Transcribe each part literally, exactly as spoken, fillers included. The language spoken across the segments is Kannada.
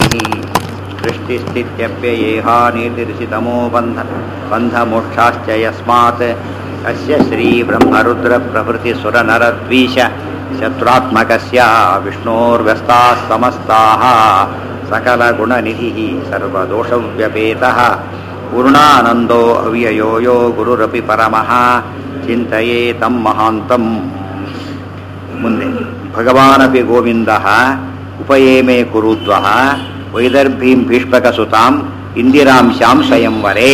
सृष्टिस्थित्यप्ययेहानीतिर्षितमो बन्ध बन्धमोक्षाश्च यस्मात् अस्य श्रीब्रह्मरुद्रप्रभृतिसुरनरद्वीष शत्रुत्मकस्य विष्णोर्व्यस्ताः समस्ताः सकलगुणनिधिः सर्वदोषव्यपेतः पूर्णानन्दो अव्ययो यो गुरुरपि परमः चिन्तये तं महान्तं ಮುಂದೆ ಭಗವಾನಪಿ ಗೋವಿಂದಃ ಉಪಯೇಮೆ ಕುರುದ್ವಃ ವೈದರ್ಭೀಂ ಭೀಷ್ಮಕಸುತಾಂ ಇಂದಿರಾಂಶಾಂ ಸ್ವಯಂವರೇ.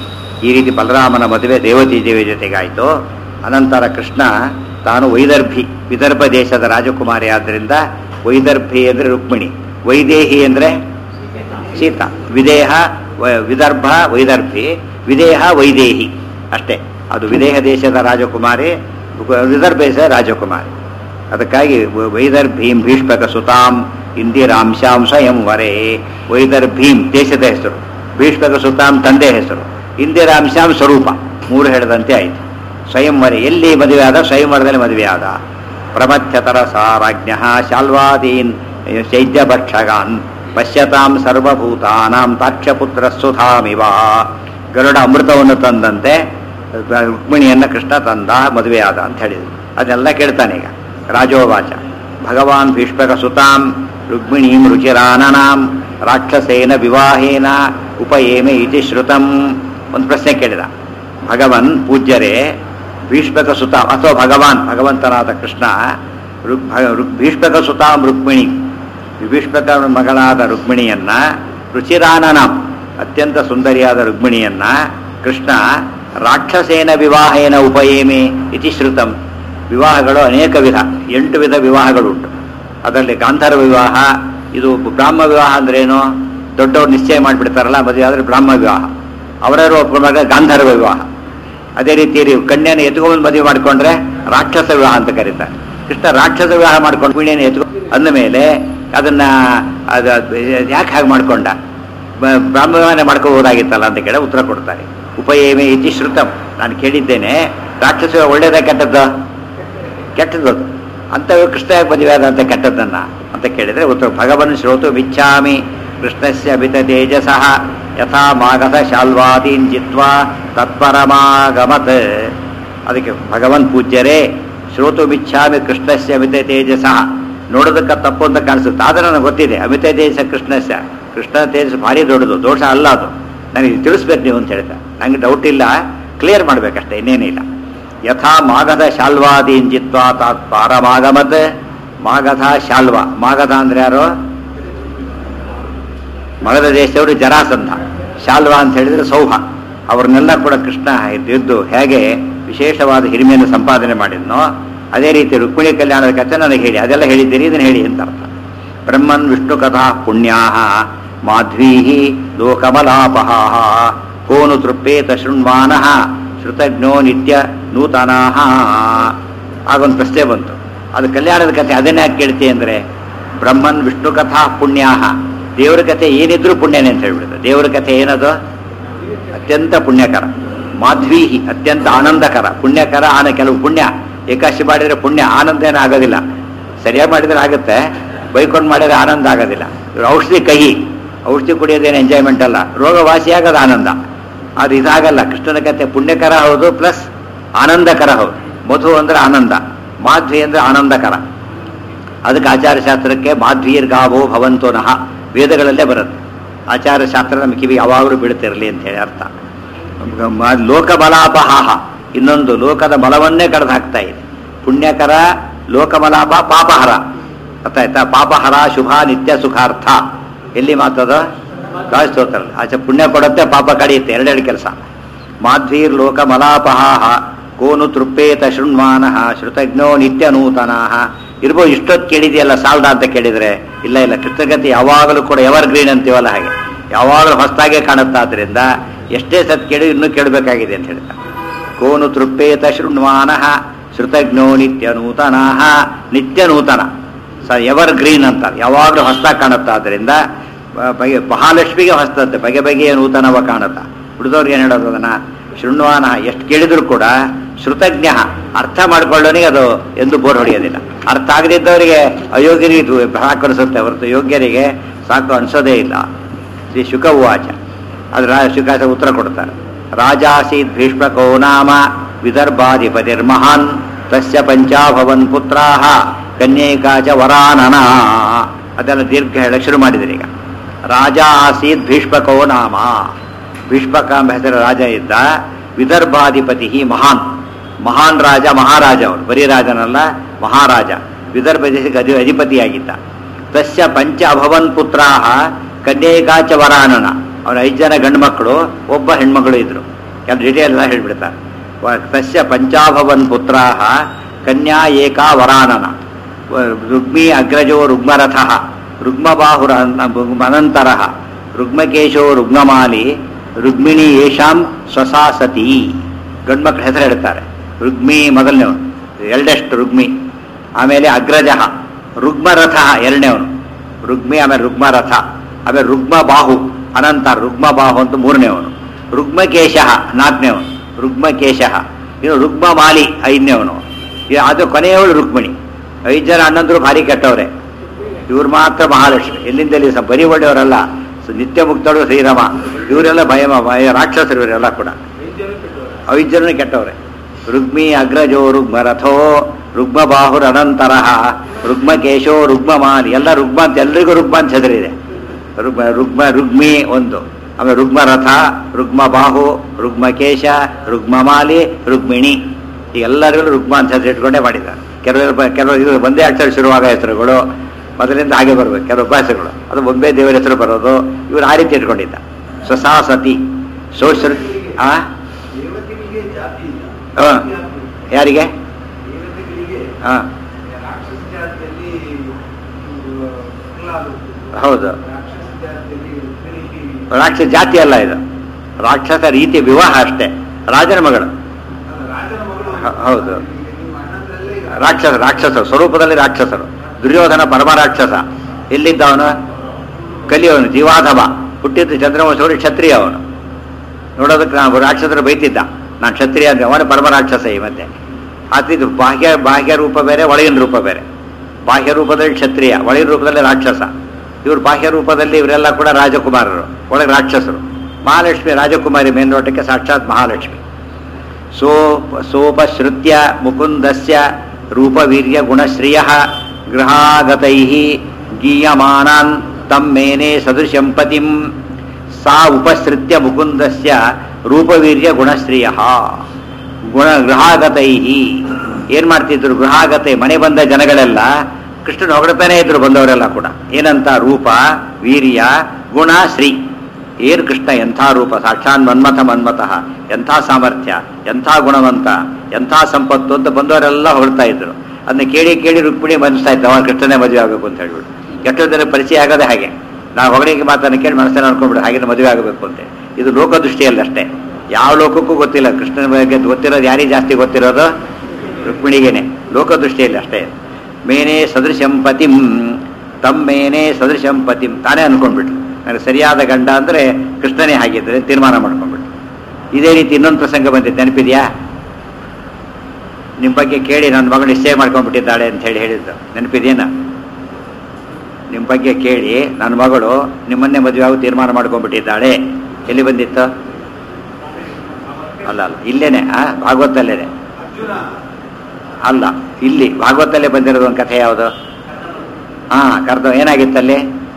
ಈ ರೀತಿ ಬಲರಾಮನ ಮದುವೆ ದೇವತಿ ದೇವಿ ಜೊತೆಗಾಯಿತು. ಅನಂತರ ಕೃಷ್ಣ ತಾನು ವೈದರ್ಭಿ ವಿದರ್ಭ ದೇಶದ ರಾಜಕುಮಾರಿ ಆದ್ದರಿಂದ ವೈದರ್ಭಿ ಅಂದರೆ ರುಕ್ಮಿಣಿ, ವೈದೇಹಿ ಅಂದರೆ ಸೀತಾ, ವಿದೇಹ ವಿದರ್ಭ ವೈದರ್ಭಿ, ವಿದೇಹ ವೈದೇಹಿ ಅಷ್ಟೇ. ಅದು ವಿದೇಹ ದೇಶದ ರಾಜಕುಮಾರಿ, ವಿದರ್ಭ ದೇಶದ ರಾಜಕುಮಾರಿ. ಅದಕ್ಕಾಗಿ ವೈದರ್ಭೀಂ ಭೀಷ್ಮಕ ಸುತಾಂ ಇಂದಿರಾಂಶಾಂ ಸ್ವಯಂವರೇ. ವೈದರ್ಭೀಂ ದೇಶದ ಹೆಸರು, ಭೀಷ್ಮಕ ಸುತಾಂ ತಂದೆ ಹೆಸರು, ಇಂದಿರಾಂಶಾಂ ಸ್ವರೂಪ, ಮೂರು ಹೇಳಿದಂತೆ ಆಯಿತು. ಸ್ವಯಂವರೆ ಎಲ್ಲಿ ಮದುವೆ ಆದ? ಸ್ವಯಂವರದಲ್ಲಿ ಮದುವೆ ಆದ. ಪ್ರಮಥ್ಯತರ ಸಾರಾಜ್ಞ ಶಾಲ್ವಾದೀನ್ ಶೈತ್ಯಭಕ್ಷಗಾನ್ ಪಶ್ಯತಾಂ ಸರ್ವಭೂತಾನಾಂ ತಾಕ್ಷಪುತ್ರ ಸುಧಾಮಿವ. ಗರುಡ ಅಮೃತವನ್ನು ತಂದಂತೆ ರುಕ್ಮಿಣಿಯನ್ನು ಕೃಷ್ಣ ತಂದ, ಮದುವೆ ಆದ ಅಂತ ಹೇಳಿದ್ರು. ಅದೆಲ್ಲ ಕೇಳ್ತಾನೆ ಈಗ. ರಾಜೋವಾಚ ಭಗವಾನ್ ಭೀಷ್ಮಕ ಸುತಾಂ ರುಕ್ಮಿಣೀಂ ರುಚಿರಾನನಾಂ ರಾಕ್ಷಸೇನ ವಿವಾಹೇನ ಉಪಯೇಮೆ ಇತಿ ಶ್ರುತಂ. ಒಂದು ಪ್ರಶ್ನೆ ಕೇಳಿದ. ಭಗವನ್ ಪೂಜ್ಯರೇ, ಭೀಷ್ಮಕ ಸುತ ಅಥವಾ ಭಗವಾನ್ ಭಗವಂತನಾದ ಕೃಷ್ಣ ರುಕ್ ಭೀಷ್ಮಕ ಸುತಾಂ ರುಕ್ಮಿಣಿ, ಭೀಷ್ಮಕ ಮಗಳಾದ ರುಕ್ಮಿಣಿಯನ್ನ, ರುಚಿರಾನನಾಂ ಅತ್ಯಂತ ಸುಂದರಿಯಾದ ರುಕ್ಮಿಣಿಯನ್ನ ಕೃಷ್ಣ ರಾಕ್ಷಸೇನ ವಿವಾಹೇನ ಉಪಯೇಮೆ ಇತಿ ಶ್ರುತಂ. ವಿವಾಹಗಳು ಅನೇಕ ವಿಧ, ಎಂಟು ವಿಧ ವಿವಾಹಗಳುಂಟು. ಅದರಲ್ಲಿ ಗಾಂಧರ್ವ ವಿವಾಹ, ಇದು ಬ್ರಾಹ್ಮ ವಿವಾಹ ಅಂದ್ರೇನು? ದೊಡ್ಡವ್ರು ನಿಶ್ಚಯ ಮಾಡಿಬಿಡ್ತಾರಲ್ಲ ಮದುವೆ ಆದರೆ ಬ್ರಾಹ್ಮ ವಿವಾಹ, ಅವರವರು ಒಪ್ಕೊಂಡಾಗ ಗಾಂಧರ್ವ ವಿವಾಹ. ಅದೇ ರೀತಿ ಕನ್ಯೆನ ಎತ್ಕೊಂಡು ಮದುವೆ ಮಾಡಿಕೊಂಡ್ರೆ ರಾಕ್ಷಸ ವಿವಾಹ ಅಂತ ಕರೀತಾರೆ. ಕೃಷ್ಣ ರಾಕ್ಷಸ ವಿವಾಹ ಮಾಡ್ಕೊಂಡು ರುಕ್ಮಿಣಿಯನ್ನು ಎತ್ಕೊ ಅಂದ ಮೇಲೆ ಅದನ್ನ ಅದು ಯಾಕೆ ಹಾಗೆ ಮಾಡ್ಕೊಂಡ? ಬ್ರಾಹ್ಮ ವಿವಾಹನೇ ಮಾಡ್ಕೋಬೋದಾಗಿತ್ತಲ್ಲ ಅಂತ ಕೇಳಿ ಉತ್ತರ ಕೊಡ್ತಾರೆ. ಉಪಯೇಮೆ ಇತಿ ಶ್ರುತಂ. ನಾನು ಕೇಳಿದ್ದೇನೆ, ರಾಕ್ಷಸ ಒಳ್ಳೇದ ಕೆಟ್ಟದ್ದು? ಕೆಟ್ಟದ್ದು. ಅಂತ ಕೃಷ್ಣ ಯಾಕೆ ಮದುವೆ ಆದಂತ ಕೆಟ್ಟದ್ದನ್ನ ಅಂತ ಕೇಳಿದ್ರೆ ಉತ್ತರ ಭಗವನ್ ಶ್ರೋತು ಬಿಚ್ಚಾಮಿ ಕೃಷ್ಣಸ್ಯ ಮಿತ ತೇಜಸಃ ಯಥಾ ಮಾಗಧ ಶಾಲ್ವಾದೀನ್ ಜಿತ್ವಾ ತತ್ಪರಮಾಗಮತ್. ಅದಕ್ಕೆ ಭಗವನ್ ಪೂಜ್ಯರೇ, ಶ್ರೋತು ಬಿಚ್ಚಾಮಿ ಕೃಷ್ಣಸ್ಯ ಮಿತ ತೇಜಸಃ. ನೋಡೋದಕ್ಕೆ ತಪ್ಪು ಅಂತ ಕಾಣಿಸುತ್ತೆ, ಆದರೆ ನನಗೆ ಗೊತ್ತಿದೆ ಅಮಿತ ತೇಜಸ ಕೃಷ್ಣಸ್ಯ, ಕೃಷ್ಣ ತೇಜಸ್ ಭಾರಿ ದೊಡ್ಡದು, ದೋಷ ಅಲ್ಲ ಅದು. ನನಗೆ ತಿಳಿಸ್ಬೇಕು ನೀವು ಅಂತ ಹೇಳ್ತಾ. ನನಗೆ ಡೌಟ್ ಇಲ್ಲ, ಕ್ಲಿಯರ್ ಮಾಡಬೇಕಷ್ಟೇ, ಇನ್ನೇನಿಲ್ಲ. ಯಥಾ ಮಾಗಧ ಶಾಲ್ವಾದೀನ್ ಜಿತ್ವಾ ತಾತ್ ಪಾರಮಾಗಮತ್. ಮಾಗಧ ಶಾಲ್ವ, ಮಾಗಧ ಅಂದ್ರೆ ಯಾರು? ಮಗಧ ದೇಶದವರು ಜರಾಸಂಧ. ಶಾಲ್ವ ಅಂತ ಹೇಳಿದ್ರೆ ಸೌಹ. ಅವ್ರನ್ನೆಲ್ಲ ಕೂಡ ಕೃಷ್ಣ ಇದ್ದು ಹೇಗೆ ವಿಶೇಷವಾದ ಹಿರಿಮೆಯನ್ನು ಸಂಪಾದನೆ ಮಾಡಿದ್ನೋ ಅದೇ ರೀತಿ ರುಕ್ಮಿಣಿ ಕಲ್ಯಾಣದ ಕಥೆ ನನಗೆ ಹೇಳಿ, ಅದೆಲ್ಲ ಹೇಳಿದ್ದೀರಿ, ಇದನ್ನು ಹೇಳಿ ಅಂತ ಅರ್ಥ. ಬ್ರಹ್ಮನ್ ವಿಷ್ಣು ಕಥಾ ಪುಣ್ಯಾ ಮಾಧ್ವೀಹಿ ಲೋಕಮಲಾಪಹ ಕೋನು ತೃಪ್ಪೇತ ಶೃಣ್ವಾನಃ ಶ್ರುತಜ್ಞೋ ನಿತ್ಯ ನೂತನಃ. ಆಗೊಂದು ಪ್ರಶ್ನೆ ಬಂತು, ಅದು ಕಲ್ಯಾಣದ ಕಥೆ, ಅದನ್ನೇ ಯಾಕೆ ಕೇಳ್ತಿ ಅಂದರೆ ಬ್ರಹ್ಮನ್ ವಿಷ್ಣು ಕಥಾ ಪುಣ್ಯಾ, ದೇವರ ಕಥೆ ಏನಿದ್ರು ಪುಣ್ಯನೇ ಅಂತ ಹೇಳ್ಬಿಡುತ್ತೆ. ದೇವರ ಕಥೆ ಏನದು? ಅತ್ಯಂತ ಪುಣ್ಯಕರ. ಮಾಧ್ವೀಹಿ ಅತ್ಯಂತ ಆನಂದಕರ, ಪುಣ್ಯಕರ. ಆನ ಕೆಲವು ಪುಣ್ಯ ಏಕಾಶಿ ಮಾಡಿದರೆ ಪುಣ್ಯ, ಆನಂದ ಏನೂ ಆಗೋದಿಲ್ಲ. ಸರಿಯಾಗಿ ಮಾಡಿದರೆ ಆಗುತ್ತೆ, ಬೈಕೊಂಡು ಮಾಡಿದರೆ ಆನಂದ ಆಗೋದಿಲ್ಲ. ಔಷಧಿ ಕಹಿ, ಔಷಧಿ ಕುಡಿಯೋದೇನು ಎಂಜಾಯ್ಮೆಂಟ್ ಅಲ್ಲ, ರೋಗ ವಾಸಿಯಾಗೋದು ಆನಂದ. ಅದು ಇದಾಗಲ್ಲ. ಕೃಷ್ಣನ ಕಥೆ ಪುಣ್ಯಕರ ಹೌದು, ಪ್ಲಸ್ ಆನಂದಕರ ಹೌದು. ಮಧು ಅಂದರೆ ಆನಂದ, ಮಾಧ್ವಿ ಅಂದರೆ ಆನಂದಕರ. ಅದಕ್ಕೆ ಆಚಾರಶಾಸ್ತ್ರಕ್ಕೆ ಮಾಧ್ವೀರ್ಗಾವೋ ಭವಂತೋನಃ ವೇದಗಳಲ್ಲೇ ಬರುತ್ತೆ. ಆಚಾರಶಾಸ್ತ್ರ ನಮ್ಮ ಕಿವಿ ಯಾವಾಗಲೂ ಬೀಳ್ತಿರಲಿ ಅಂತ ಹೇಳಿ ಅರ್ಥ. ಲೋಕಬಲಾಪಹಾಹ, ಇನ್ನೊಂದು ಲೋಕದ ಬಲವನ್ನೇ ಕಳೆದು ಹಾಕ್ತಾ ಇದೆ. ಪುಣ್ಯಕರ, ಲೋಕಬಲಾಪ, ಪಾಪಹರ. ಅರ್ಥ ಆಯ್ತಾ? ಪಾಪಹರ ಶುಭ ನಿತ್ಯ ಸುಖಾರ್ಥ. ಎಲ್ಲಿ ಮಾತದ? ಗಾಯಸ್ತೋತ್ರಲ್ಲ. ಆಚೆ ಪುಣ್ಯ ಕೊಡುತ್ತೆ, ಪಾಪ ಕಡಿಯುತ್ತೆ, ಎರಡೆರಡು ಕೆಲಸ. ಮಾಧ್ವೀರ್ ಲೋಕ ಮಲಾಪಹಾಹ ಕೋನು ತೃಪ್ಪೇತ ಶೃಣ್ವಾನಃ ಶ್ರುತಜ್ಞೋ ನಿತ್ಯ ನೂತನಃ. ಇರ್ಬೋದು ಇಷ್ಟೊತ್ತು ಕೇಳಿದೆಯಲ್ಲ ಸಾಲ್ದ ಅಂತ ಕೇಳಿದರೆ ಇಲ್ಲ ಇಲ್ಲ. ಕೃತಜ್ಞತೆ ಯಾವಾಗಲೂ ಕೂಡ ಎವರ್ ಗ್ರೀನ್ ಅಂತೀವಲ್ಲ ಹಾಗೆ ಯಾವಾಗಲೂ ಹೊಸದಾಗೆ ಕಾಣುತ್ತಾದ್ರಿಂದ ಎಷ್ಟೇ ಸತ್ ಕೇಳಿ ಇನ್ನೂ ಕೇಳಬೇಕಾಗಿದೆ ಅಂತ ಹೇಳ್ತಾ. ಕೋನು ತೃಪ್ಪೇತ ಶೃಣ್ವಾನಃ ಶ್ರುತಜ್ಞೋ ನಿತ್ಯ ನೂತನಃ. ನಿತ್ಯ ನೂತನ ಸ ಎವರ್ ಗ್ರೀನ್ ಅಂತಾರೆ, ಯಾವಾಗಲೂ ಹೊಸದಾಗಿ ಕಾಣುತ್ತಾದ್ರಿಂದ ಬಗೆ ಮಹಾಲಕ್ಷ್ಮಿಗೆ ಹೊಸ್ತಂತೆ, ಬಗೆ ಬಗೆಯ ನೂತನವ ಕಾಣುತ್ತ. ಉಳಿದವ್ರಿಗೆ ಏನು ಹೇಳೋದು ಅದನ್ನು? ಶೃಣ್ವಾನ ಎಷ್ಟು ಕೇಳಿದ್ರು ಕೂಡ ಶ್ರುತಜ್ಞ ಅರ್ಥ ಮಾಡ್ಕೊಳ್ಳೋನಿಗೆ ಅದು ಎಂದು ಬೋರ್ ಹೊಡೆಯೋದಿಲ್ಲ. ಅರ್ಥ ಆಗದಿದ್ದವರಿಗೆ ಅಯೋಗ್ಯರಿಗೆ ಹಾಕರಿಸುತ್ತೆ ಹೊರತು ಯೋಗ್ಯರಿಗೆ ಸಾಕು ಅನ್ಸೋದೇ ಇಲ್ಲ. ಶ್ರೀ ಶುಕ ಉವಾಚ ಅದ್ರ ಶುಕಾಸ ಉತ್ತರ ಕೊಡ್ತಾರೆ. ರಾಜಾಸೀತ್ ಭೀಷ್ಮಕೋ ನಾಮ ವಿದರ್ಭಾಧಿಪತಿರ್ಮಹಾನ್ ತಸ್ಯ ಪಂಚಾಭವನ್ ಪುತ್ರಾಹ ಕನ್ಯೇಕಾ ಚ ವರಾನನ. ಅದೆಲ್ಲ ದೀರ್ಘ ಹೇಳಕ್ಕೆ ಶುರು ಮಾಡಿದರೆ ಈಗ. ರಾಜ ಆಸೀತ್ ಭೀಷ್ಮಕೋ ನಾಮ, ಭೀಷ್ಮಕ ಎಂಬ ಹೆಸರು ರಾಜ ಇದ್ದ. ವಿದರ್ಭಾಧಿಪತಿ ಮಹಾನ್, ಮಹಾನ್ ರಾಜ, ಮಹಾರಾಜ ಅವನು, ಬರೀ ರಾಜನಲ್ಲ ಮಹಾರಾಜ. ವಿದರ್ಭ ದೇಶಕ್ಕೆ ಅಧಿ ಅಧಿಪತಿಯಾಗಿದ್ದ. ತಸ್ಯ ಪಂಚ ಅಭವನ್ ಪುತ್ರಾಹ ಕನ್ಯೇಕಾ ಚ ವರಾನನ. ಅವನ ಐದು ಜನ ಗಂಡು ಮಕ್ಕಳು, ಒಬ್ಬ ಹೆಣ್ಮಗಳು ಇದ್ರು. ಎಲ್ಲ ಡೀಟೇಲ್ ಎಲ್ಲ ಹೇಳ್ಬಿಡ್ತಾರೆ. ತಸ್ಯ ಪಂಚಾಭವನ್ ಪುತ್ರಾಹ ಕನ್ಯಾ ಏಕಾ ವರಾನನ. ರುಗ್ಮಿ ಅಗ್ರಜೋ ರುಗ್ಮರಥ ರುಗ್ಮಬಾಹುರ ಅನಂತರ ರುಗ್ಮಕೇಶೋ ರುಗ್ಮಮಾಲಿ ರುಗ್ಮಿಣಿ ಯೇಷಾಂ ಸ್ವಸಾ ಸತಿ. ಗಂಡು ಮಕ್ಕಳ ಹೆಸರು ಹೇಳ್ತಾರೆ. ರುಗ್ಮಿ ಮೊದಲನೇವನು, ಎಲ್ಡೆಸ್ಟ್ ರುಗ್ಮಿ. ಆಮೇಲೆ ಅಗ್ರಜ ರುಗ್ಮರಥ ಎರಡನೇವನು ರುಗ್ಮಿ. ಆಮೇಲೆ ರುಗ್ಮರಥ, ಆಮೇಲೆ ರುಗ್ಮಬಾಹು ಅನಂತರ ರುಗ್ಮಬಾಹು ಅಂತ ಮೂರನೇವನು. ರುಗ್ಮಕೇಶ ನಾಲ್ಕನೇವನು ರುಗ್ಮಕೇಶ. ಇನ್ನು ರುಗ್ಮಮಾಲಿ ಐದನೇವನು. ಅದು ಕೊನೆಯವಳು ರುಕ್ಮಿಣಿ. ಐದು ಜನ ಅಣ್ಣಂದ್ರು ಭಾರಿ ಕೆಟ್ಟವ್ರೆ. ಇವ್ರು ಮಾತ್ರ ಮಹಾಲಕ್ಷ್ಮಿ. ಎಲ್ಲಿಂದಲೇ ಸ ಬರೀ ಒಳ್ಳೆಯವರಲ್ಲ, ನಿತ್ಯ ಮುಕ್ತಳು ಶ್ರೀರಾಮ. ಇವರೆಲ್ಲ ಭಯ ಭಯ ರಾಕ್ಷಸರು. ಇವರೆಲ್ಲ ಕೂಡ ಐದು ಜನ ಕೆಟ್ಟವ್ರೆ. ರುಗ್ಮಿ ಅಗ್ರಜೋ ರುಗ್ಮರಥೋ ರುಗ್ಮಬಾಹುರ್ ಅನಂತರ ರುಗ್ಮಕೇಶೋ ರುಗ್ಮಮಾಲಿ. ಎಲ್ಲ ರುಗ್ಮ ಅಂತ, ಎಲ್ರಿಗೂ ರುಗ್ಮ ಅಂತ ಹೆಸರಿದೆ. ರುಗ್ಮ ರುಗ್ಮ ರುಗ್ಮಿ ಒಂದು, ಆಮೇಲೆ ರುಗ್ಮರಥ, ರುಗ್ಮಬಾಹು, ರುಗ್ಮಕೇಶ, ರುಗ್ಮಮಾಲಿ, ರುಗ್ಮಿಣಿ. ಈ ಎಲ್ಲರಿಗೂ ರುಗ್ಮ ಅಂತ ಹೆಸರು ಇಟ್ಕೊಂಡೇ ಮಾಡಿದ್ದಾರೆ. ಕೆಲವರು ಕೆಲವರು ಇದು ಒಂದೇ ಅಕ್ಷರ ಶುರುವಾಗ ಹೆಸರುಗಳು ಮೊದಲಿಂದ ಹಾಗೆ ಬರಬೇಕು. ಕೆಲವು ಉಪವಾಸಗಳು ಅದು ಒಂದೇ ದೇವರ ಹೆಸರು ಬರೋದು. ಇವರು ಆ ರೀತಿ ಇಟ್ಕೊಂಡಿದ್ದ. ಸ್ವಸಾ ಸತಿ ಸೋಶ್ರು. ಆ ಯಾರಿಗೆ? ಹಾ ಹೌದು, ರಾಕ್ಷಸ ಜಾತಿ ಅಲ್ಲ ಇದು, ರಾಕ್ಷಸ ರೀತಿಯ ವಿವಾಹ ಅಷ್ಟೇ. ರಾಜನ ಮಗಳು. ಹೌದು, ರಾಕ್ಷಸ ರಾಕ್ಷಸರು ಸ್ವರೂಪದಲ್ಲಿ ರಾಕ್ಷಸರು. ದುರ್ಯೋಧನ ಪರಮ ರಾಕ್ಷಸ. ಎಲ್ಲಿದ್ದ ಅವನು? ಕಲಿಯವನು, ಜೀವಾಧವ. ಹುಟ್ಟಿದ್ದು ಚಂದ್ರವಂಶವರು, ಕ್ಷತ್ರಿಯ ಅವನು. ನೋಡೋದಕ್ಕೆ ನಾವು ರಾಕ್ಷಸರು ಬೈತಿದ್ದ, ನಾನು ಕ್ಷತ್ರಿಯ ಅಂದ್ರೆ. ಅವನೇ ಪರಮ ರಾಕ್ಷಸ. ಈ ಮಧ್ಯೆ ಆತಿದ್ದು ಬಾಹ್ಯ ಬಾಹ್ಯ ರೂಪ ಬೇರೆ, ಒಳಗಿನ ರೂಪ ಬೇರೆ. ಬಾಹ್ಯ ರೂಪದಲ್ಲಿ ಕ್ಷತ್ರಿಯ, ಒಳಗಿನ ರೂಪದಲ್ಲಿ ರಾಕ್ಷಸ. ಇವರು ಬಾಹ್ಯ ರೂಪದಲ್ಲಿ ಇವರೆಲ್ಲ ಕೂಡ ರಾಜಕುಮಾರರು, ಒಳಗೆ ರಾಕ್ಷಸರು. ಮಹಾಲಕ್ಷ್ಮಿ ರಾಜಕುಮಾರಿ, ಮೇಲ್ನೋಟಕ್ಕೆ ಸಾಕ್ಷಾತ್ ಮಹಾಲಕ್ಷ್ಮಿ. ಸೋ ಸೋಪಶ್ರುತ್ಯ ಮುಕುಂದಸ್ಯ ರೂಪವೀರ್ಯ ಗುಣಶ್ರಿಯ ಗೃಹಾಗತೈ ಗೀಯಮಾನಾನ್ ತಂ ಮೇನೆ ಸದೃಶಂ ಪತಿಂ. ಸಾ ಉಪಸೃತ್ಯ ಮುಕುಂದಸ್ಯ ರೂಪವೀರ್ಯ ಗುಣಶ್ರಿಯ ಗುಣ ಗೃಹಾಗತೈ. ಏನ್ ಮಾಡ್ತಿದ್ರು? ಗೃಹಾಗತೆ, ಮನೆ ಬಂದ ಜನಗಳೆಲ್ಲ ಕೃಷ್ಣನ ಹೊಗಳ್ತಾನೆ ಇದ್ರು ಬಂದವರೆಲ್ಲ ಕೂಡ. ಏನಂತ? ರೂಪ, ವೀರ್ಯ, ಗುಣ, ಶ್ರೀ. ಏನ್ ಕೃಷ್ಣ ಎಂಥ ರೂಪ, ಸಾಕ್ಷಾತ್ ಮನ್ಮಥ ಮನ್ಮತಃ, ಎಂಥ ಸಾಮರ್ಥ್ಯ, ಎಂಥ ಗುಣವಂತ, ಎಂಥ ಸಂಪತ್ತು ಅಂತ ಬಂದವರೆಲ್ಲ ಹೊಗಳ್ತಾ ಇದ್ರು. ಅದನ್ನ ಕೇಳಿ ಕೇಳಿ ರುಕ್ಮಿಣಿ ಮನಸ್ತಾ ಇತ್ತು, ಅವನು ಕೃಷ್ಣನೇ ಮದುವೆ ಆಗಬೇಕು ಅಂತ ಹೇಳ್ಬಿಟ್ಟು. ಎಷ್ಟೋ ಜನ ಪರಿಚಯ ಆಗೋದೇ ಹಾಗೆ. ನಾವು ಹೊಗಳಿಗೆ ಮಾತನ್ನು ಕೇಳಿ ಮನಸ್ಸನ್ನು ಅನ್ಕೊಂಡ್ಬಿಡು ಹಾಗೆ ಮದುವೆ ಆಗಬೇಕು ಅಂತ. ಇದು ಲೋಕದೃಷ್ಟಿಯಲ್ಲಿ ಅಷ್ಟೇ, ಯಾವ ಲೋಕಕ್ಕೂ ಗೊತ್ತಿಲ್ಲ. ಕೃಷ್ಣನ ಬಗ್ಗೆ ಗೊತ್ತಿರೋದು ಯಾರಿಗೆ ಜಾಸ್ತಿ ಗೊತ್ತಿರೋದು? ರುಕ್ಮಿಣಿಗೇನೆ. ಲೋಕದೃಷ್ಟಿಯಲ್ಲಿ ಅಷ್ಟೇ. ಮೇನೆ ಸದೃಶಂ ಪತಿಂ, ತಮ್ಮೇನೆ ಸದೃಶಂ ಪತಿಂ. ತಾನೇ ಅನ್ಕೊಂಡ್ಬಿಟ್ರು, ನನಗೆ ಸರಿಯಾದ ಗಂಡ ಅಂದರೆ ಕೃಷ್ಣನೇ ಹಾಗಿದ್ರೆ ತೀರ್ಮಾನ ಮಾಡ್ಕೊಂಡ್ಬಿಟ್ರು. ಇದೇ ರೀತಿ ಇನ್ನೊಂದು ಪ್ರಸಂಗ ಬಂದಿತ್ತು, ನೆನಪಿದೆಯಾ? ನಿಮ್ಮ ಬಗ್ಗೆ ಕೇಳಿ ನನ್ನ ಮಗಳು ನಿಶ್ಚಯ ಮಾಡ್ಕೊಂಡ್ಬಿಟ್ಟಿದ್ದಾಳೆ ಅಂತ ಹೇಳಿ ಹೇಳಿದ್ದು ನೆನಪಿದೆಯೇನ? ನಿಮ್ಮ ಬಗ್ಗೆ ಕೇಳಿ ನನ್ನ ಮಗಳು ನಿಮ್ಮನ್ನೇ ಮದುವೆ ಆಗೋ ತೀರ್ಮಾನ ಮಾಡ್ಕೊಂಡ್ಬಿಟ್ಟಿದ್ದಾಳೆ. ಎಲ್ಲಿ ಬಂದಿತ್ತು? ಅಲ್ಲ ಅಲ್ಲ ಇಲ್ಲೇನೆ, ಆ ಭಾಗವತಲ್ಲೇನೆ. ಅಲ್ಲ, ಇಲ್ಲಿ ಭಾಗವತಲ್ಲೇ ಬಂದಿರೋದು ಒಂದು ಕಥೆ. ಯಾವುದು? ಹಾ ಕರ್ದ. ಏನಾಗಿತ್ತಲ್ಲಿ?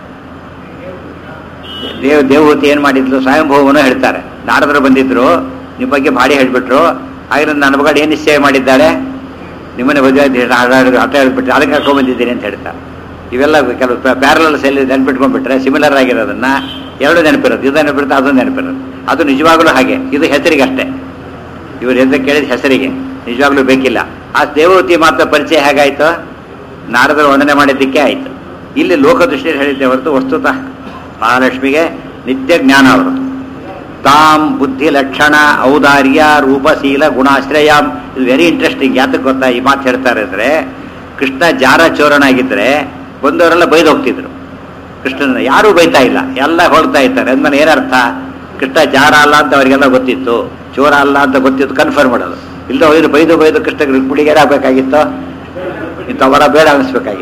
ದೇವ್ ದೇವಹೂತಿ ಏನ್ ಮಾಡಿದ್ಲು? ಸ್ವಯಂಭೂವನು ಹೇಳ್ತಾರೆ. ನಾರದರು ಬಂದಿದ್ರು, ನಿಮ್ಮ ಬಗ್ಗೆ ಭಾಡಿ ಹೇಳ್ಬಿಟ್ರು. ಹಾಗೆ ನನ್ನ ಮಗಳು ಏನು ನಿಶ್ಚಯ ಮಾಡಿದ್ದಾಳೆ? ನಿಮ್ಮನೆ ಮದುವೆ ಹಠ ಹೇಳ್ಬಿಟ್ರೆ ಅದಕ್ಕೆ ಕರ್ಕೊಂಡ್ ಬಂದಿದ್ದೀನಿ ಅಂತ ಹೇಳ್ತಾರೆ. ಇವೆಲ್ಲ ಕೆಲವು ಪ್ಯಾರಲಲ್ ಸೆಲ್ ನೆನ್ಪಿಟ್ಕೊಂಡ್ಬಿಟ್ರೆ ಸಿಮಿಲರ್ ಆಗಿರೋದನ್ನ ಎರಡು ನೆನಪಿರೋದು. ಇದು ನೆನಪಿರುತ್ತೆ, ಅದು ನೆನಪಿರೋದು. ಅದು ನಿಜವಾಗ್ಲೂ ಹಾಗೆ. ಇದು ಹೆಸರಿಗೆ ಅಷ್ಟೇ. ಇವರು ಎಂತ ಕೇಳಿದ ಹೆಸರಿಗೆ, ನಿಜವಾಗ್ಲೂ ಬೇಕಿಲ್ಲ. ಆ ದೇವಹೂತಿ ಮಾತ್ರ ಪರಿಚಯ ಹೇಗಾಯ್ತು? ನಾರದರು ವಂದನೆ ಮಾಡಿದ್ದಕ್ಕೆ ಆಯ್ತು. ಇಲ್ಲಿ ಲೋಕದೃಷ್ಟಿಯಲ್ಲಿ ಹೇಳಿದ್ದೆ ಹೊರತು ವಸ್ತುತಃ ಮಹಾಲಕ್ಷ್ಮಿಗೆ ನಿತ್ಯ ಜ್ಞಾನ ಅವರು. ತಾಂ ಬುದ್ಧಿ ಲಕ್ಷಣ ಔದಾರ್ಯ ರೂಪಶೀಲ ಗುಣಾಶ್ರಯ. ಇದು ವೆರಿ ಇಂಟ್ರೆಸ್ಟಿಂಗ್. ಯಾತಕ್ಕೆ ಗೊತ್ತಾ ಈ ಮಾತು ಹೇಳ್ತಾರೆ ಅಂದ್ರೆ, ಕೃಷ್ಣ ಜಾರ ಚೋರನಾಗಿದ್ರೆ ಬಂದವರೆಲ್ಲ ಬೈದು ಹೋಗ್ತಿದ್ರು. ಕೃಷ್ಣನ ಯಾರೂ ಬೈತಾ ಇಲ್ಲ, ಎಲ್ಲ ಹೊಳ್ತಾ ಇರ್ತಾರೆ. ಅಂದ್ಮೇಲೆ ಏನರ್ಥ? ಕೃಷ್ಣ ಜಾರ ಅಲ್ಲ ಅಂತ ಅವರಿಗೆಲ್ಲ ಗೊತ್ತಿತ್ತು, ಚೋರ ಅಲ್ಲ ಅಂತ ಗೊತ್ತಿತ್ತು, ಕನ್ಫರ್ಮ್ ಮಾಡೋದು. ಇಲ್ಲ ಹೋಯ್ತು ಬೈದು ಬೈದು ಕೃಷ್ಣ ರುಕ್ಮಿಣಿಗೆ ಏನಾಗಬೇಕಾಗಿತ್ತು? ಇಂಥವರ ಬೇಡ ಅನಿಸ್ಬೇಕಾಗಿತ್ತು.